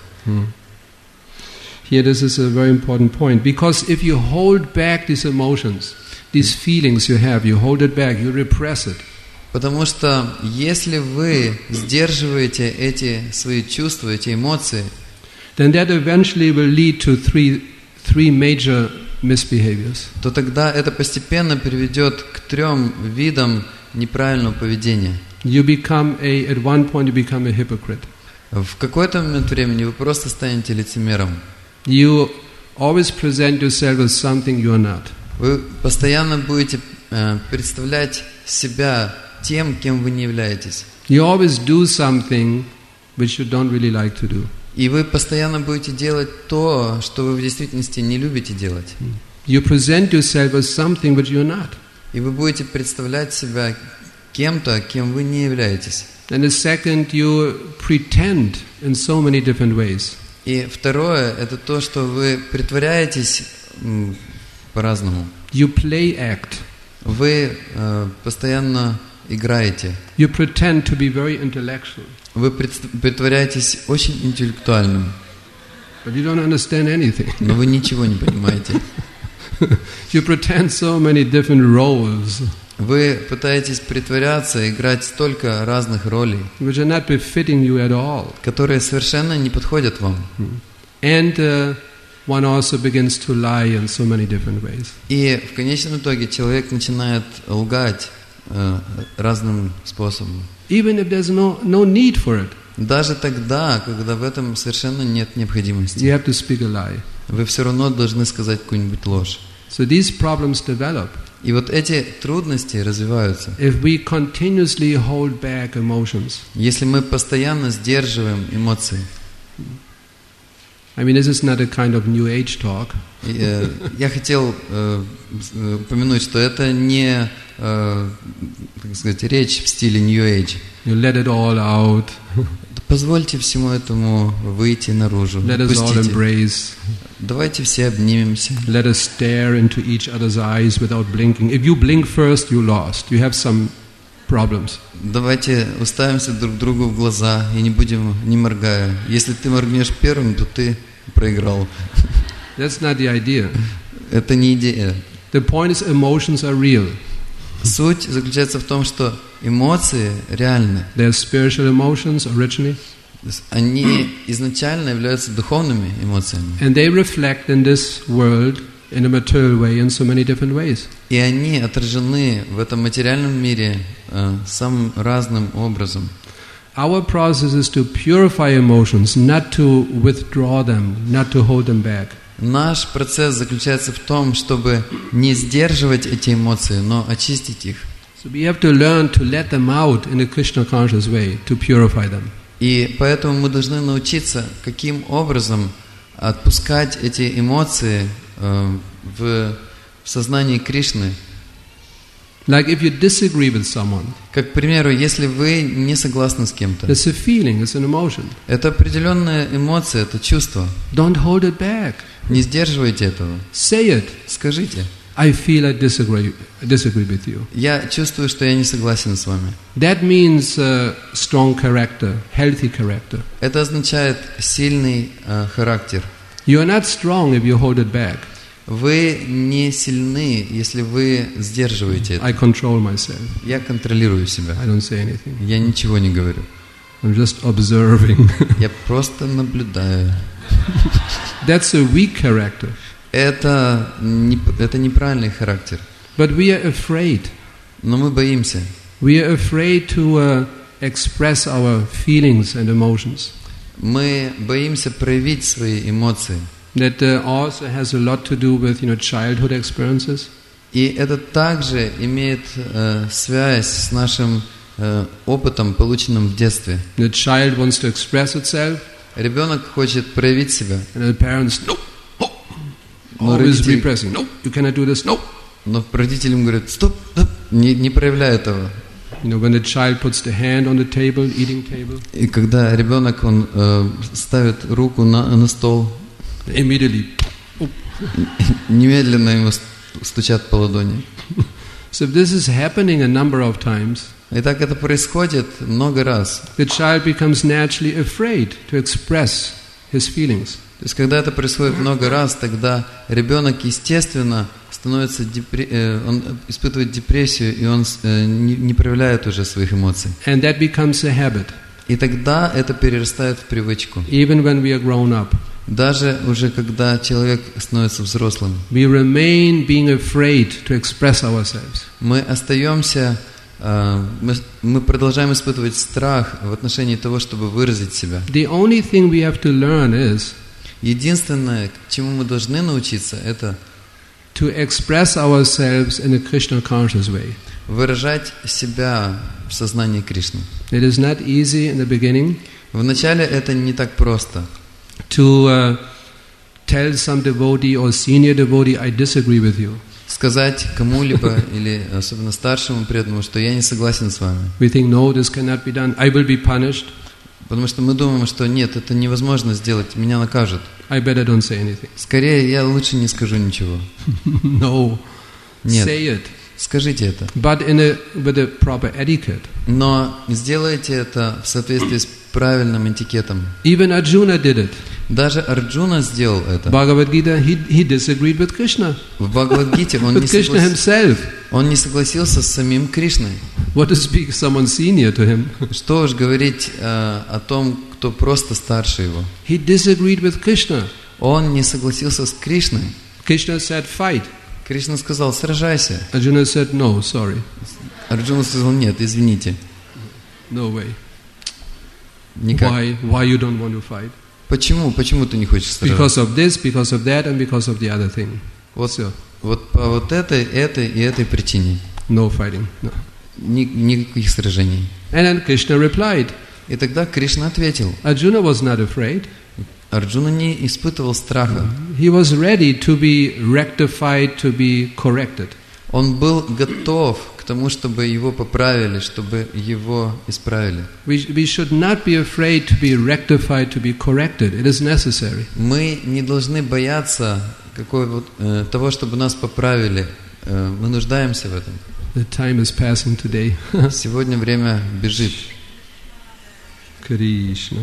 Here this is a very important point. Because if you hold back these emotions, these feelings you have, you hold it back, you repress it. Потому что если вы сдерживаете эти свои чувства, эти эмоции, then that eventually will lead to three major misbehaviors. то тогда это постепенно приведет к 3 видам неправильного поведения. At one point you become a hypocrite. В какой-то момент времени вы просто станете лицемером. You always present yourself as something you are not. Вы постоянно будете представлять себя тем, кем вы не являетесь. You always do something which you don't really like to do. И вы постоянно будете делать то, что вы в действительности не любите делать. You present yourself as something which you are not. И вы будете представлять себя кем-то, кем вы не являетесь. And the second, you pretend in so many different ways. И второе, это то, что вы притворяетесь по-разному. You play act. Вы постоянно играете. You pretend to be very intellectual. Вы притворяетесь очень интеллектуальным. But you don't understand anything. Но вы ничего не понимаете. You pretend so many different roles. Вы пытаетесь притворяться, играть столько разных ролей, which are not befitting you at all. которые совершенно не подходят вам. And one also begins to lie in so many different ways. И в конечном итоге человек начинает лгать разным способом. Even if there's no need for it. Даже тогда, когда в этом совершенно нет необходимости. You have to speak a lie. Вы все равно должны сказать какую-нибудь ложь. So these problems develop. И вот эти трудности развиваются. If we continuously hold back emotions. Если мы постоянно сдерживаем эмоции. I mean, this is not a kind of New Age talk. Я хотел упомянуть, что это не, так сказать, речь в стиле New Age. You let it all out. Позвольте всему этому выйти наружу. Let us all embrace. Давайте все обнимемся. Let us stare into each other's eyes without blinking. If you blink first, you lost. You have some problems. Давайте уставимся друг другу в глаза и не будем, не моргая. Если ты моргнешь первым, то ты проиграл. That's not the idea. Это не идея. The point is, emotions are real. Суть заключается в том, что эмоции реальны. They are spiritual emotions originally. Они изначально являются духовными эмоциями. And they reflect in this world in a material way in so many different ways. И они отражены в этом материальном мире самым разным образом. Our process is to purify emotions, not to withdraw them, not to hold them back. Наш процесс заключается в том, чтобы не сдерживать эти эмоции, но очистить их. So we have to learn to let them out in a Krishna conscious way, to purify them. И поэтому мы должны научиться, каким образом отпускать эти эмоции в сознании Кришны. Like if you disagree with someone. Как, к примеру, если вы не согласны с кем-то. It's a feeling, it's an emotion. Это определенная эмоция, это чувство. Don't hold it back. Не сдерживайте этого. Say it. Скажите. I feel I disagree with you. Я чувствую, что я не согласен с вами. That means strong character, healthy character. Это означает сильный характер. You are not strong if you hold it back. Вы не сильны, если вы сдерживаете это. I control myself. Я контролирую себя. I don't say anything. Я ничего не говорю. I'm just observing. Я просто наблюдаю. That's a weak character. Это неправильный характер. But we are afraid. Но мы боимся. We are afraid to express our feelings and emotions. Мы боимся проявить свои эмоции. That also has a lot to do with, childhood experiences. И это также имеет связь с нашим опытом, полученным в детстве. The child wants to express itself. Ребенок хочет проявить себя. And the parents, no, Но always родители, repressing. No, you cannot do this. No. но родителям говорят, стоп, стоп, не проявляй этого. When the child puts the hand on the table, eating table. И когда ребенок, он ставит руку на стол, Immediately. немедленно ему стучат по ладони. So this is happening a number of times. И так это происходит много раз. The child becomes naturally afraid to express his feelings. То есть, когда это происходит много раз, тогда ребенок, естественно, становится он испытывает депрессию, и он не проявляет уже своих эмоций. And that becomes a habit. И тогда это перерастает в привычку. Even when we are grown up. Даже уже когда человек становится взрослым. We remain being afraid to express ourselves. Мы остаемся, мы продолжаем испытывать страх в отношении того, чтобы выразить себя. The only thing we have to learn is Единственное, чему мы должны научиться, это to express ourselves in a Krishna conscious way. выражать себя в сознании Кришны. It is not easy in the beginning Вначале это не так просто. to tell some devotee or senior devotee, I disagree with you. Сказать кому-либо, или особенно старшему преданному, что я не согласен с вами. We think, no, this cannot be done. I will be punished. Потому что мы думаем, что нет, это невозможно сделать, меня накажут. I better don't say anything. Скорее, я лучше не скажу ничего. No. Нет, Say it. скажите это. But with a proper etiquette. Но сделайте это в соответствии с правильным этикетом. Even Arjuna did it. Даже Арджуна сделал это. Bhagavad Gita, he disagreed with Krishna. В Бхагавад-гите он With Krishna himself. не согласился с самим Кришной. What to speak someone senior to him? Что уж говорить о том, кто просто старше его. He disagreed with Krishna. Он не согласился с Кришной. Krishna said, fight. Кришна сказал, сражайся. Arjuna said, no, sorry. Арджуна сказал, нет, извините. No way. Никак. Why you don't want to fight? Почему? Почему ты не хочешь сражаться? Because of this, because of that, and because of the other thing. Вот, So, вот по вот этой и этой причине. no fighting. No. Никаких сражений. And then Krishna replied. И тогда Кришна ответил. Arjuna was not afraid. Арджуна не испытывал страха. He was ready to be rectified, to be corrected. Он был готов к тому, чтобы его поправили, чтобы его исправили. We should not be afraid to be rectified, to be corrected. It is necessary. Мы не должны бояться того, чтобы нас поправили. Мы нуждаемся в этом. The time is passing today. Сегодня время бежит. Krishna.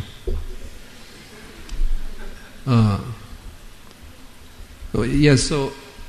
Yes, so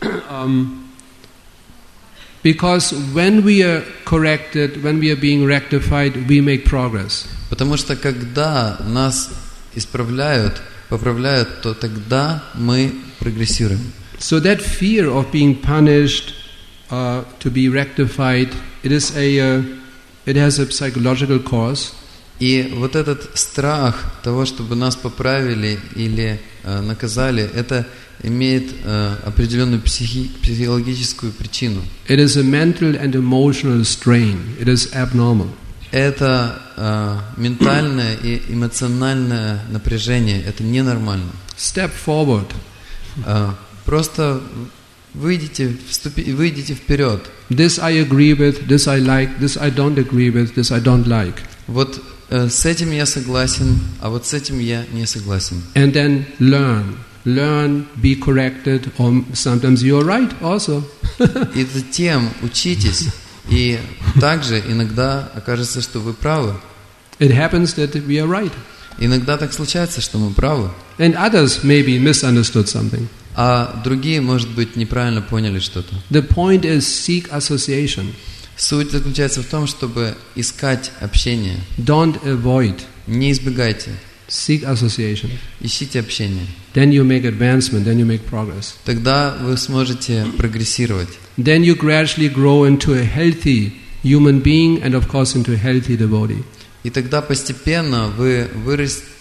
because when we are corrected, when we are being rectified, we make progress. Потому что когда нас исправляют, поправляют, то тогда мы прогрессируем. So that fear of being punished, to be rectified, it has a psychological cause. И вот этот страх того, чтобы нас поправили или наказали, это имеет определенную психологическую причину. It is a mental and emotional strain. It is abnormal. Это ментальное и эмоциональное напряжение. Это ненормально. Step forward. Просто выйдите вперед. This I agree with, this I like, this I don't agree with, this I don't like. Вот с этим я согласен, а вот с этим я не согласен. And then learn, be corrected, or sometimes you are right also. И затем учитесь, и также иногда окажется, что вы правы. It happens that we are right. Иногда так случается, что мы правы. And others maybe misunderstood something. А другие, может быть, неправильно поняли что-то. The point is seek association. Суть заключается в том, чтобы искать общение. Don't avoid. Не избегайте. Seek association. Ищите общение. Then you make advancement, then you make progress. Тогда вы сможете прогрессировать. Then you gradually grow into a healthy human being and of course into a healthy devotee. И тогда постепенно вы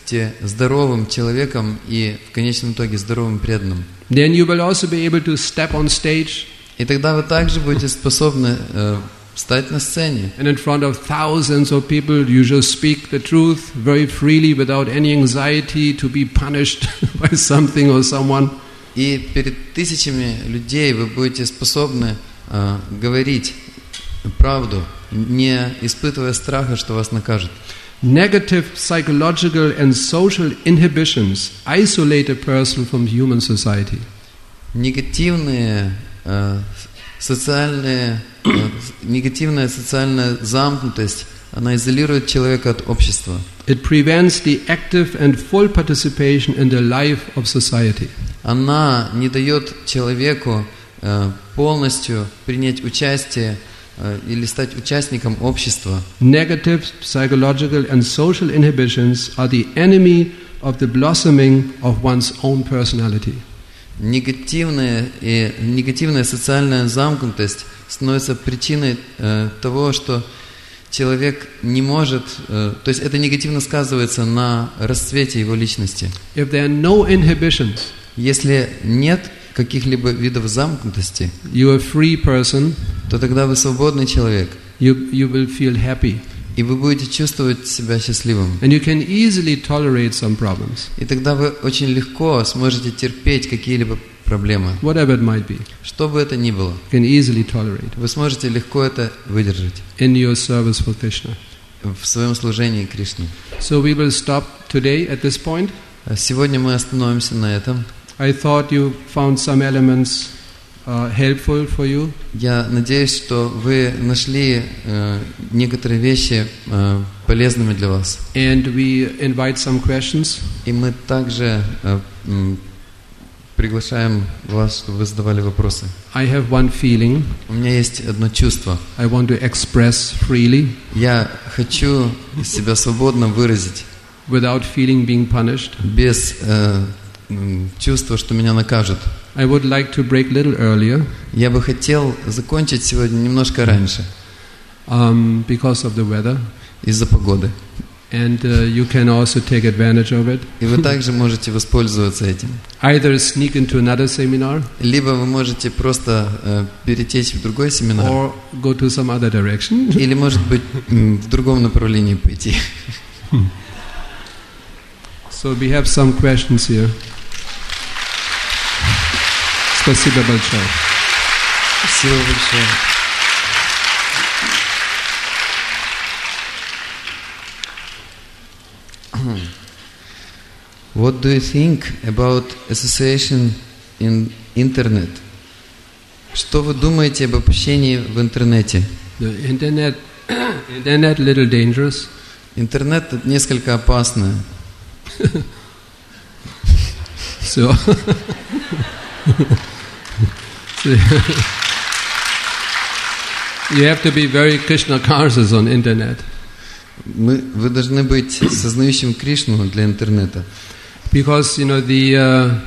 будете здоровым человеком и в конечном итоге здоровым преданным. Then you will also be able to step on stage. И тогда вы также будете способны встать на сцене. And in front of thousands of people, you just speak the truth very freely without any anxiety to be punished by something or someone. И перед тысячами людей вы будете способны говорить правду, не испытывая страха, что вас накажут. Negative psychological and social inhibitions isolate a person from human society. Негативная социальная замкнутость, она изолирует человека от общества. It prevents the active and full participation in the life of society. Она не дает человеку полностью принять участие или стать участником общества. Negative psychological and social inhibitions are the enemy of the blossoming of one's own personality. Негативная социальная замкнутость становится причиной того, что человек не может, то есть это негативно сказывается на расцвете его личности. If there are no inhibitions, если нет каких-либо видов замкнутости, you are a free person, то тогда вы свободный человек. You will feel happy. И вы будете чувствовать себя счастливым. And you can easily tolerate some problems. И тогда вы очень легко сможете терпеть какие-либо проблемы. Whatever it might be. Что бы это ни было. You can easily tolerate. Вы сможете легко это выдержать. In your service for Krishna. В своем служении Кришне. So we will stop today at this point. Сегодня мы остановимся на этом. I thought you found some elements helpful for you. Я надеюсь, что вы нашли некоторые вещи полезными для вас. And we invite some questions. И мы также приглашаем вас, чтобы вы задавали вопросы. I have one feeling. У меня есть одно чувство. I want to express freely. Я хочу себя свободно выразить. Without feeling being punished. Без чувства, что меня накажут. I would like to break a little earlier. Я бы хотел закончить сегодня немножко раньше. Because of the weather. Из-за погоды. And you can also take advantage of it. И вы также можете воспользоваться этим. Either sneak into another seminar. Либо вы можете просто перетечь в другой семинар. Or go to some other direction. Или, может быть, в другом направлении пойти. So we have some questions here. Спасибо большое. Спасибо большое. What do you think about association in internet? Что вы думаете об общении в интернете? The internet a little dangerous. Интернет несколько опасно. So you have to be very Krishna conscious on internet. Вы должны быть сознающим Кришну для интернета. Because the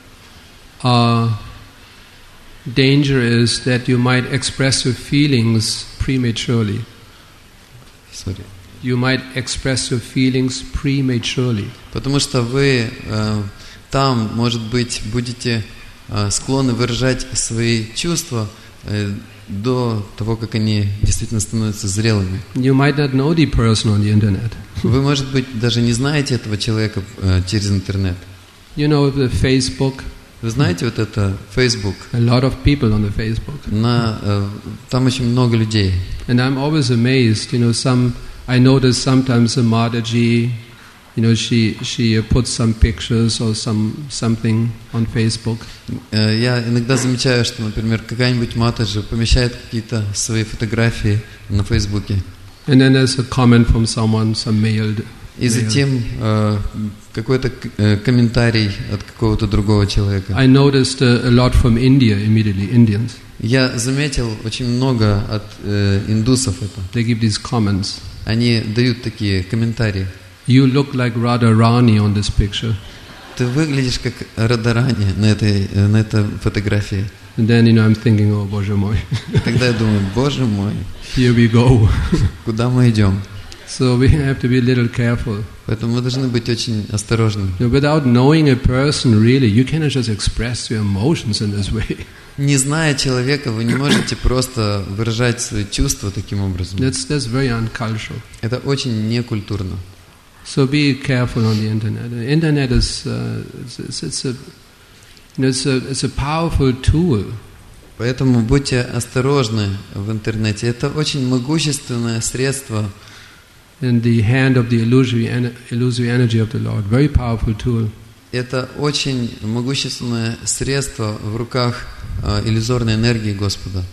danger is that you might express your feelings prematurely. Sorry. You might express your feelings prematurely. Потому что вы там, может быть, будете склонны выражать свои чувства до того, как они действительно становятся зрелыми. You might not know the person on the internet. Вы, может быть, даже не знаете этого человека через интернет. You know the Facebook. Вы знаете вот это Facebook? A lot of people on the Facebook. Там очень много людей. And I'm always amazed. I notice sometimes Mataji, she puts some pictures or something on Facebook. Я иногда замечаю, что, например, какая-нибудь Матаджи помещает какие-то свои фотографии на Фейсбуке. And then there's a comment from someone, some male. И затем какой-то комментарий от какого-то другого человека. I noticed a lot from India immediately, Indians. Я заметил очень много от индусов это. They give these comments. Они дают такие комментарии. You look like Radharani on this picture. Ты выглядишь как Радарани на этой фотографии. And then I'm thinking, oh, Боже мой. Тогда я думаю, Боже мой. Here we go. Куда мы идем? So we have to be a little careful. Поэтому мы должны быть очень осторожны. Without knowing a person, really, you cannot just express your emotions in this way. Не зная человека, вы не можете просто выражать свои чувства таким образом. That's very uncultural. Это очень некультурно. So be careful on the internet. The internet is it's a powerful tool. Поэтому будьте осторожны в интернете. Это очень могущественное средство In the hand of the illusory energy of the Lord. Very powerful tool. Это очень могущественное средство в руках иллюзорной энергии Господа.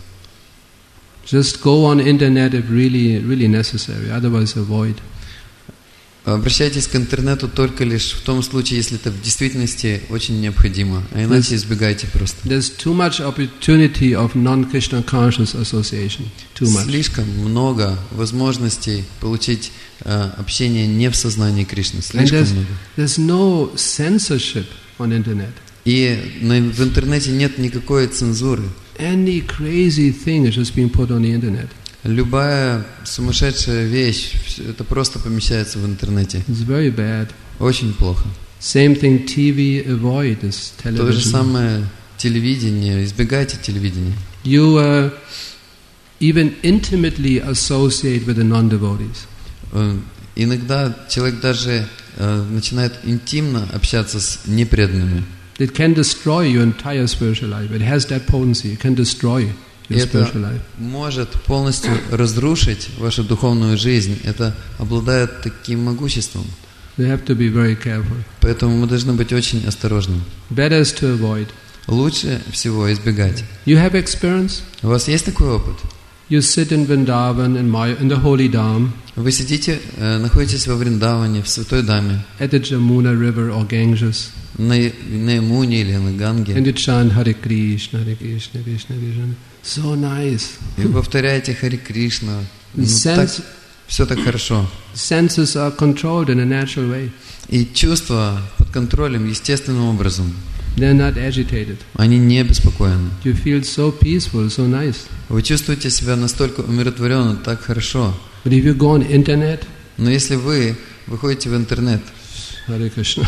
Just go on internet if really necessary. Otherwise, avoid. Обращайтесь к интернету только лишь в том случае, если это в действительности очень необходимо, а иначе избегайте просто. There's too much opportunity of non-Krishna conscious association. Too much. Слишком много возможностей получить общение не в сознании Кришны. Слишком много. There's no censorship on internet. И в интернете нет никакой цензуры. Any crazy thing is just being put on the internet. Любая сумасшедшая вещь, это просто помещается в интернете. It's very bad. Очень плохо. Same thing, TV, avoid this television. То же самое телевидение, избегайте телевидения. You even intimately associate with the non-devotees. Иногда человек даже начинает интимно общаться с непреданными. It can destroy your entire spiritual life. It has that potency. It can destroy your spiritual life. Это может полностью разрушить вашу духовную жизнь. Это обладает таким могуществом. We have to be very careful. Поэтому мы должны быть очень осторожны. Better is to avoid. Лучше всего избегать. You have experience? У вас есть такой опыт? You sit in Vrindavan in the holy Dham. Вы сидите, находитесь во Вриндаване, в Святой Даме. At the Jamuna River or Ganges. На Ямуне или на Ганге. And you chant Hare Krishna, Hare Krishna, Krishna Krishna. So nice. И вы повторяете Харе Кришна. Все так хорошо. Senses are controlled in a natural way. И чувства под контролем естественным образом. They're not agitated. Они не обеспокоены. You feel so peaceful, so nice. Вы чувствуете себя настолько умиротворенно, так хорошо. But if you go on internet, но если вы выходите в интернет, Hare Krishna,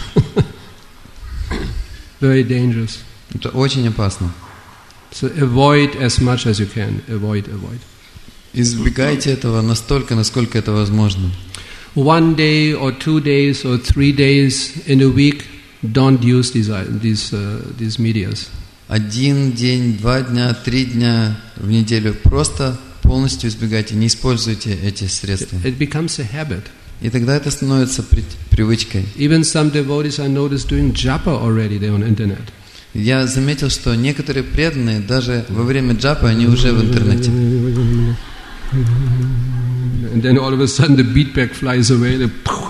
very dangerous. Это очень опасно. So avoid as much as you can. Avoid. Избегайте этого настолько, насколько это возможно. 1 day or 2 days or 3 days in a week, don't use these medias. 1 день, 2 дня, 3 дня в неделю просто полностью избегайте, не используйте эти средства. It becomes a habit. И тогда это становится привычкой. Even some devotees I noticed doing japa already there on internet. Я заметил, что некоторые преданные даже во время джапа они уже в интернете. And then all of a sudden the beadbag flies away.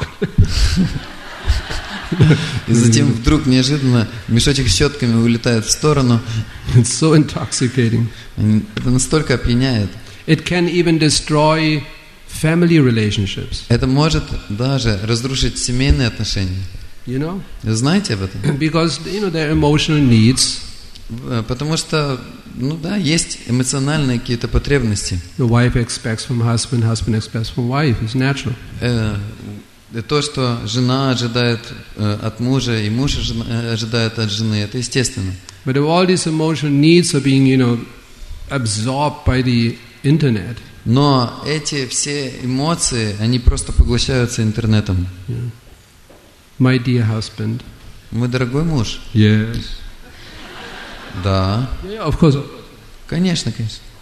И затем вдруг неожиданно мешочек с щетками улетает в сторону. It's so intoxicating. Это настолько опьяняет. It can even destroy family relationships. Это может даже разрушить семейные отношения. You know? Вы знаете об этом? Because their emotional needs. Потому что, есть эмоциональные какие-то потребности. The wife expects from husband expects from wife. It's natural. То, что жена ожидает от мужа, и муж ожидает от жены, это естественно. But if all these emotional needs are being, absorbed by the internet. Но эти все эмоции, они просто поглощаются интернетом. Yeah. My dear husband. Мой дорогой муж. Yes. Да. Yeah, of course. Конечно.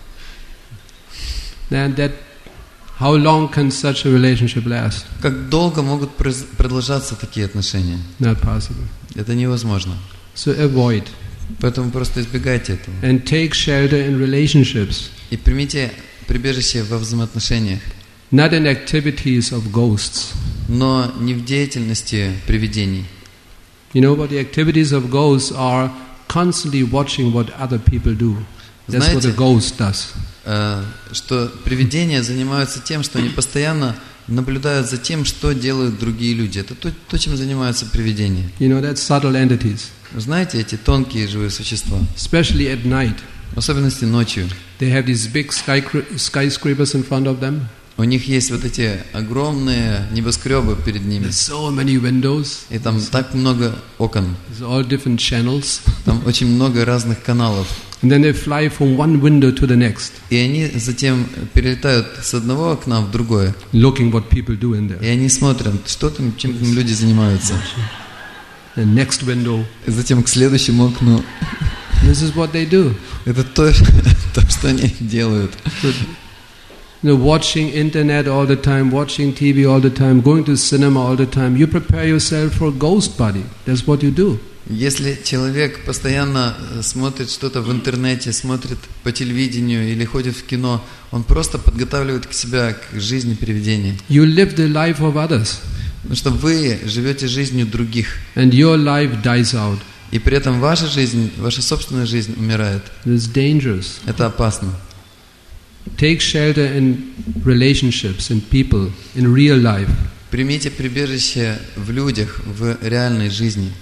Then how long can such a relationship last? Как долго могут продолжаться такие отношения? Not possible. Это невозможно. So avoid. Поэтому просто избегайте этого. And take shelter in relationships. И примите прибежище во взаимоотношениях. Not in activities of ghosts. Но не в деятельности привидений. But the activities of ghosts are constantly watching what other people do. That's what a ghost does. Что привидения занимаются тем, что они постоянно наблюдают за тем, что делают другие люди. Это то, чем занимаются привидения. That's subtle entities. Знаете, эти тонкие живые существа. Especially at night. В особенности ночью. They have these big skyscrapers in front of them. У них есть вот эти огромные небоскребы перед ними. There's so many windows. И там так много окон. There's all different channels. Там очень много разных каналов. And then they fly from one window to the next. И они затем перелетают с одного окна в другое. Looking what people do in И there. они смотрят, что там, чем там люди занимаются. The next window. И затем к следующему окну. This is what they do. Это то, что они делают. Watching internet all the time, watching TV all the time, going to cinema all the time. You prepare yourself for a ghost body. That's what you do. Если человек постоянно смотрит что-то в интернете, смотрит по телевидению или ходит в кино, он просто подготавливает к себя к жизни привидения. You live the life of others. Потому что вы живете жизнью других. And your life dies out. И при этом ваша жизнь, ваша собственная жизнь умирает. It's dangerous. Это опасно. Take shelter in relationships, in people, in real life. Примите прибежище в людях, в реальной жизни.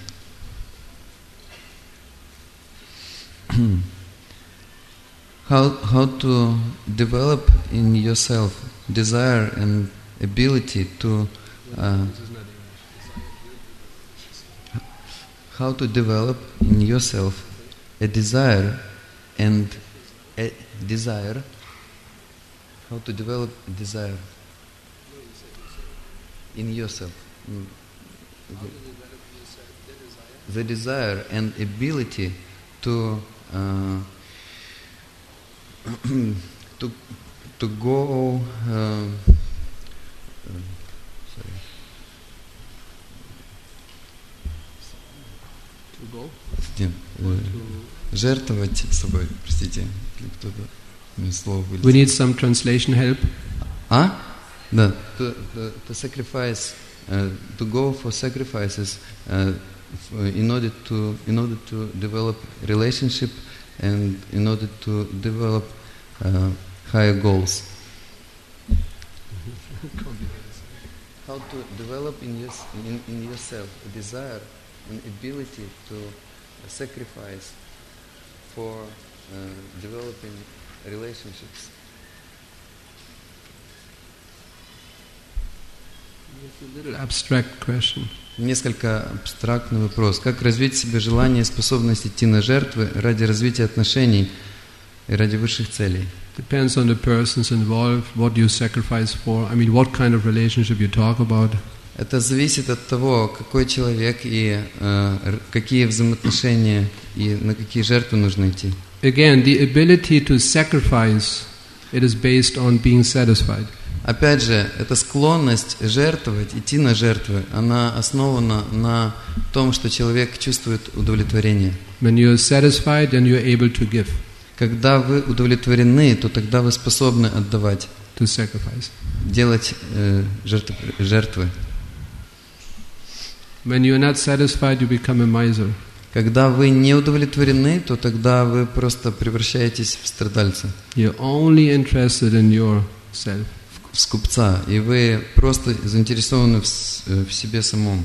How to develop in yourself desire and ability to how to develop in yourself a desire and a desire. How to develop a desire in yourself. The desire and ability to to go жертвовать собой, простите, кто-то мне слово вылетело. We need some translation help. Да, to sacrifice, to go for sacrifices in order to develop relationship and in order to develop higher goals. How to develop in yourself a desire and ability to sacrifice for developing relationships. It's a little abstract question. Несколько абстрактный вопрос. Как развить в себе желание и способность идти на жертвы ради развития отношений и ради высших целей? Depends on the persons involved, what you sacrifice for. I mean, what kind of relationship you talk about. Это зависит от того, какой человек и какие взаимоотношения и на какие жертвы нужно идти. Again, the ability to sacrifice, it is based on being satisfied. Опять же, эта склонность жертвовать, идти на жертвы, она основана на том, что человек чувствует удовлетворение. When you are satisfied, then you are able to give. Когда вы удовлетворены, то тогда вы способны отдавать, to sacrifice. Делать жертвы. When you are not satisfied, you become a miser. Когда вы не удовлетворены, то тогда вы просто превращаетесь в страдальца. You're only interested in yourself. В скупца, и вы просто заинтересованы в себе самом.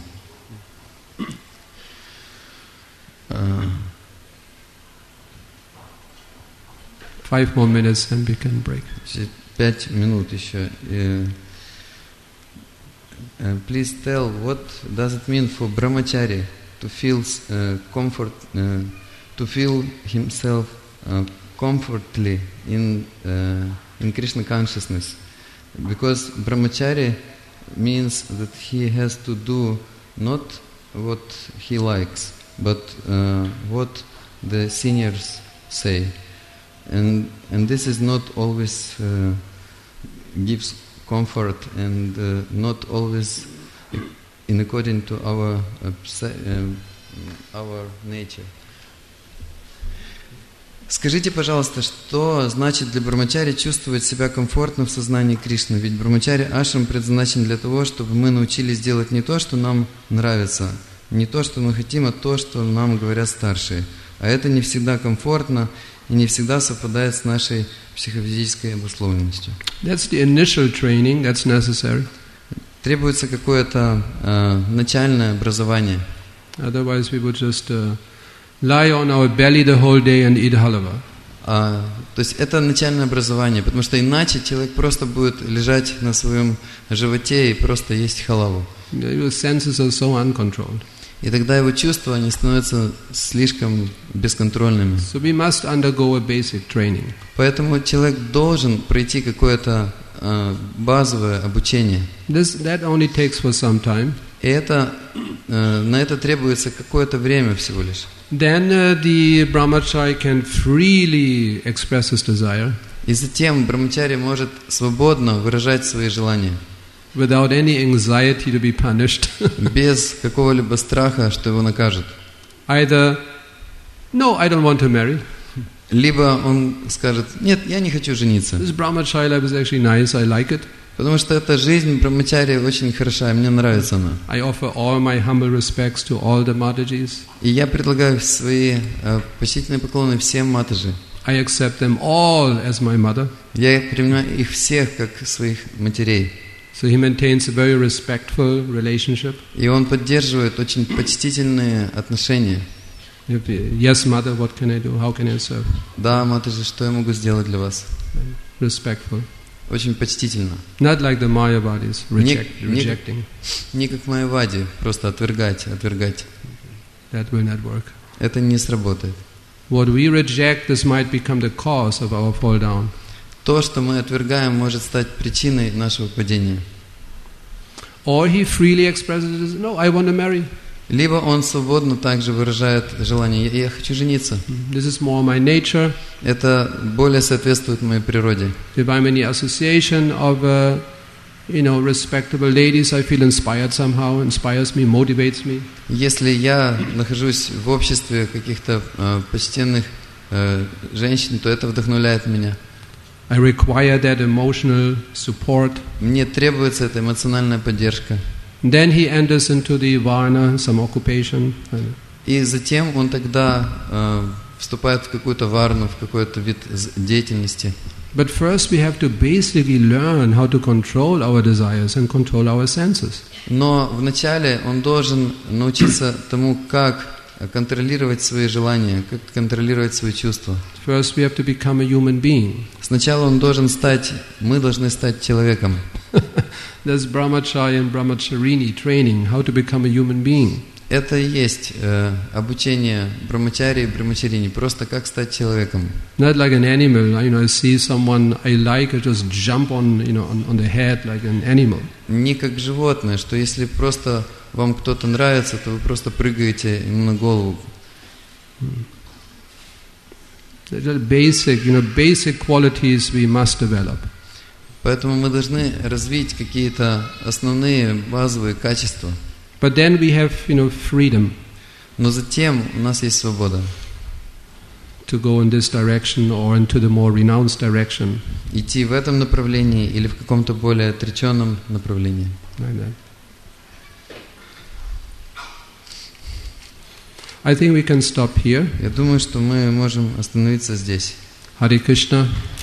5 more minutes and we can break. 5 минут еще. Please tell what does it mean for brahmachari to feel comfort, to feel himself comfortably in Krishna consciousness. Because brahmachari means that he has to do not what he likes, but what the seniors say, and this is not always gives comfort and not always in according to our nature. Скажите, пожалуйста, что значит для брахмачари чувствовать себя комфортно в сознании Кришны? Ведь брахмачари ашрам предназначен для того, чтобы мы научились делать не то, что нам нравится, не то, что мы хотим, а то, что нам говорят старшие. А это не всегда комфортно и не всегда совпадает с нашей психофизической обусловленностью. That's the initial training, that's necessary. Требуется какое-то начальное образование. Otherwise we would just lie on our belly the whole day and eat halava. То есть это начальное образование, потому что иначе человек просто будет лежать на своем животе и просто есть халаву. Your senses are so uncontrolled. И тогда его чувства, они становятся слишком бесконтрольными. So we must undergo a basic training. Поэтому человек должен пройти какое-то базовое обучение. That only takes for some time. И на это требуется какое-то время всего лишь. Then the brahmachari can freely express his desire. И затем брамачари может свободно выражать свои желания. Without any anxiety to be punished. Без какого-либо страха, что его накажут. Either, no, I don't want to marry. Либо он скажет, нет, я не хочу жениться. This brahmachari life is actually nice, I like it. Потому что эта жизнь брамачари очень хороша, и мне нравится она. I offer all my humble respects to all the Matajis. И я предлагаю свои почтительные поклоны всем матаджи. I accept them all as my mother. Я принимаю их всех как своих матерей. So he maintains a very respectful relationship. И он поддерживает очень почтительные отношения. Yes, mother, what can I do? How can I serve? Да, матаджи, что я могу сделать для вас? Respectful. Очень почтительно. Not like the Mayavadis, rejecting. Не как Майявади, просто отвергать. That will not work. Это не сработает. What we reject, this might become the cause of our fall down. То, что мы отвергаем, может стать причиной нашего падения. Or he freely expresses, no, I want to marry. Либо он свободно также выражает желание, я хочу жениться. This is more my nature. Это более соответствует моей природе. If I'm in the association of, respectable ladies, I feel inspired somehow, inspires me, motivates me. Если я нахожусь в обществе каких-то почтенных женщин, то это вдохновляет меня. I require that emotional support. Мне требуется эта эмоциональная поддержка. Then he enters into the varna, some occupation. И затем он тогда вступает в какую-то варну, в какой-то вид деятельности. But first we have to basically learn how to control our desires and control our senses. Но вначале он должен научиться тому, как контролировать свои желания, как контролировать свои чувства. First we have to become a human being. Сначала мы должны стать человеком. There's brahmacharya and brahmacharini training, how to become a human being. Это и есть обучение брамачари и брамачарини, просто как стать человеком. Not like an animal, I see someone I like, I just jump on the head like an animal. Не как животное, что если просто вам кто-то нравится, то вы просто прыгаете ему на голову. Basic qualities we must develop. Поэтому мы должны развить какие-то основные базовые качества. But then we have, freedom. Но затем у нас есть свобода. To go in this direction or into the more renounced direction. Идти в этом направлении или в каком-то более отреченном направлении. Like that. I think we can stop here. Я думаю, что мы можем остановиться здесь. Hare Krishna.